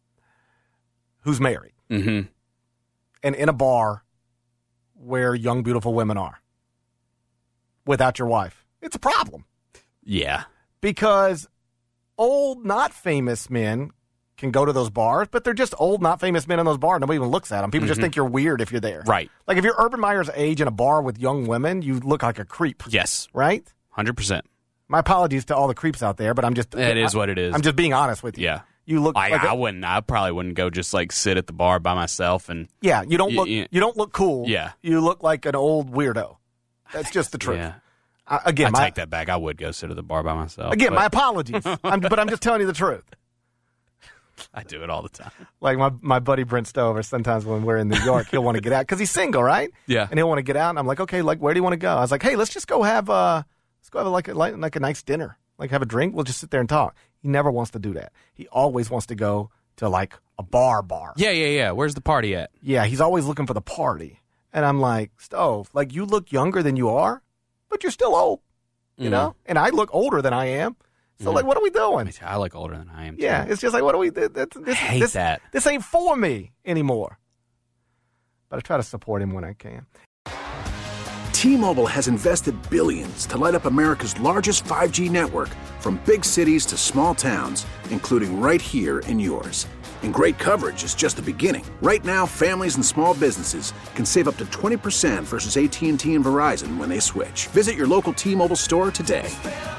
I: who's married
J: mm-hmm.
I: and in a bar where young, beautiful women are without your wife. It's a problem.
J: Yeah.
I: Because old, not famous men can go to those bars, but they're just old, not famous men in those bars. Nobody even looks at them. People mm-hmm. just think you're weird if you're there.
J: Right.
I: Like if you're Urban Meyer's age in a bar with young women, you look like a creep.
J: Yes.
I: Right?
J: one hundred percent.
I: My apologies to all the creeps out there, but I'm just...
J: It is
I: I,
J: what it is.
I: I'm just being honest with you.
J: Yeah.
I: You look
J: I,
I: like
J: I
I: a,
J: wouldn't. I probably wouldn't go just like sit at the bar by myself and...
I: Yeah, you don't
J: y-
I: look
J: y-
I: You don't look cool.
J: Yeah.
I: You look like an old weirdo. That's just the truth.
J: Yeah.
I: I, again,
J: I
I: my,
J: take that back. I would go sit at the bar by myself.
I: Again,
J: but...
I: my apologies. I'm, but I'm just telling you the truth.
J: I do it all the time.
I: Like my, my buddy Brent Stover, sometimes when we're in New York, he'll want to get out because he's single, right?
J: Yeah.
I: And he'll want to get out, and I'm like, okay, like where do you want to go? I was like, hey, let's just go have uh, let's go have like a like, like a nice dinner, like have a drink. We'll just sit there and talk. He never wants to do that. He always wants to go to like a bar, bar.
J: Yeah, yeah, yeah. Where's the party at?
I: Yeah, he's always looking for the party, and I'm like, Stove, like you look younger than you are, but you're still old, you mm. know. And I look older than I am. So, mm. like, what are we doing?
J: I look older than I am, too.
I: Yeah, it's just like, what are we doing? This,
J: I hate
I: this,
J: that.
I: This ain't for me anymore. But I try to support him when I can.
F: T-Mobile has invested billions to light up America's largest five G network, from big cities to small towns, including right here in yours. And great coverage is just the beginning. Right now, families and small businesses can save up to twenty percent versus A T and T and Verizon when they switch. Visit your local T-Mobile store today.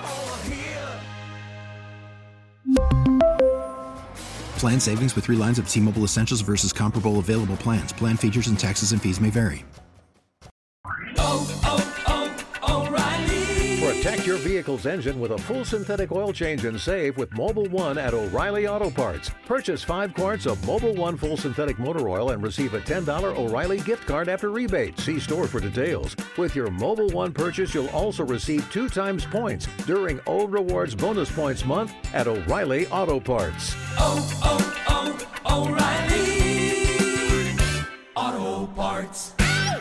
G: Plan savings with three lines of T-Mobile Essentials versus comparable available plans. Plan features and taxes and fees may vary.
Q: Oh, oh, oh, O'Reilly. Protect your vehicle's engine with a full synthetic oil change and save with Mobil one at O'Reilly Auto Parts. Purchase five quarts of Mobil one full synthetic motor oil and receive a ten dollars O'Reilly gift card after rebate. See store for details. With your Mobil one purchase, you'll also receive two times points during O Rewards Bonus Points Month at O'Reilly Auto Parts.
E: Oh, oh, oh, O'Reilly Auto Parts.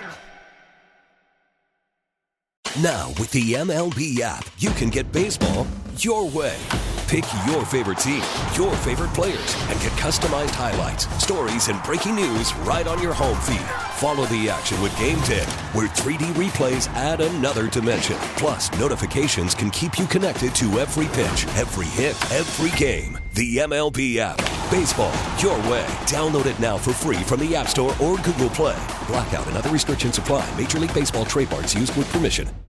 P: Now, with the M L B app, you can get baseball your way. Pick your favorite team, your favorite players, and get customized highlights, stories, and breaking news right on your home feed. Follow the action with Game ten, where three D replays add another dimension. Plus, notifications can keep you connected to every pitch, every hit, every game. The M L B app. Baseball your way. Download it now for free from the App Store or Google Play. Blackout and other restrictions apply. Major League Baseball trademarks used with permission.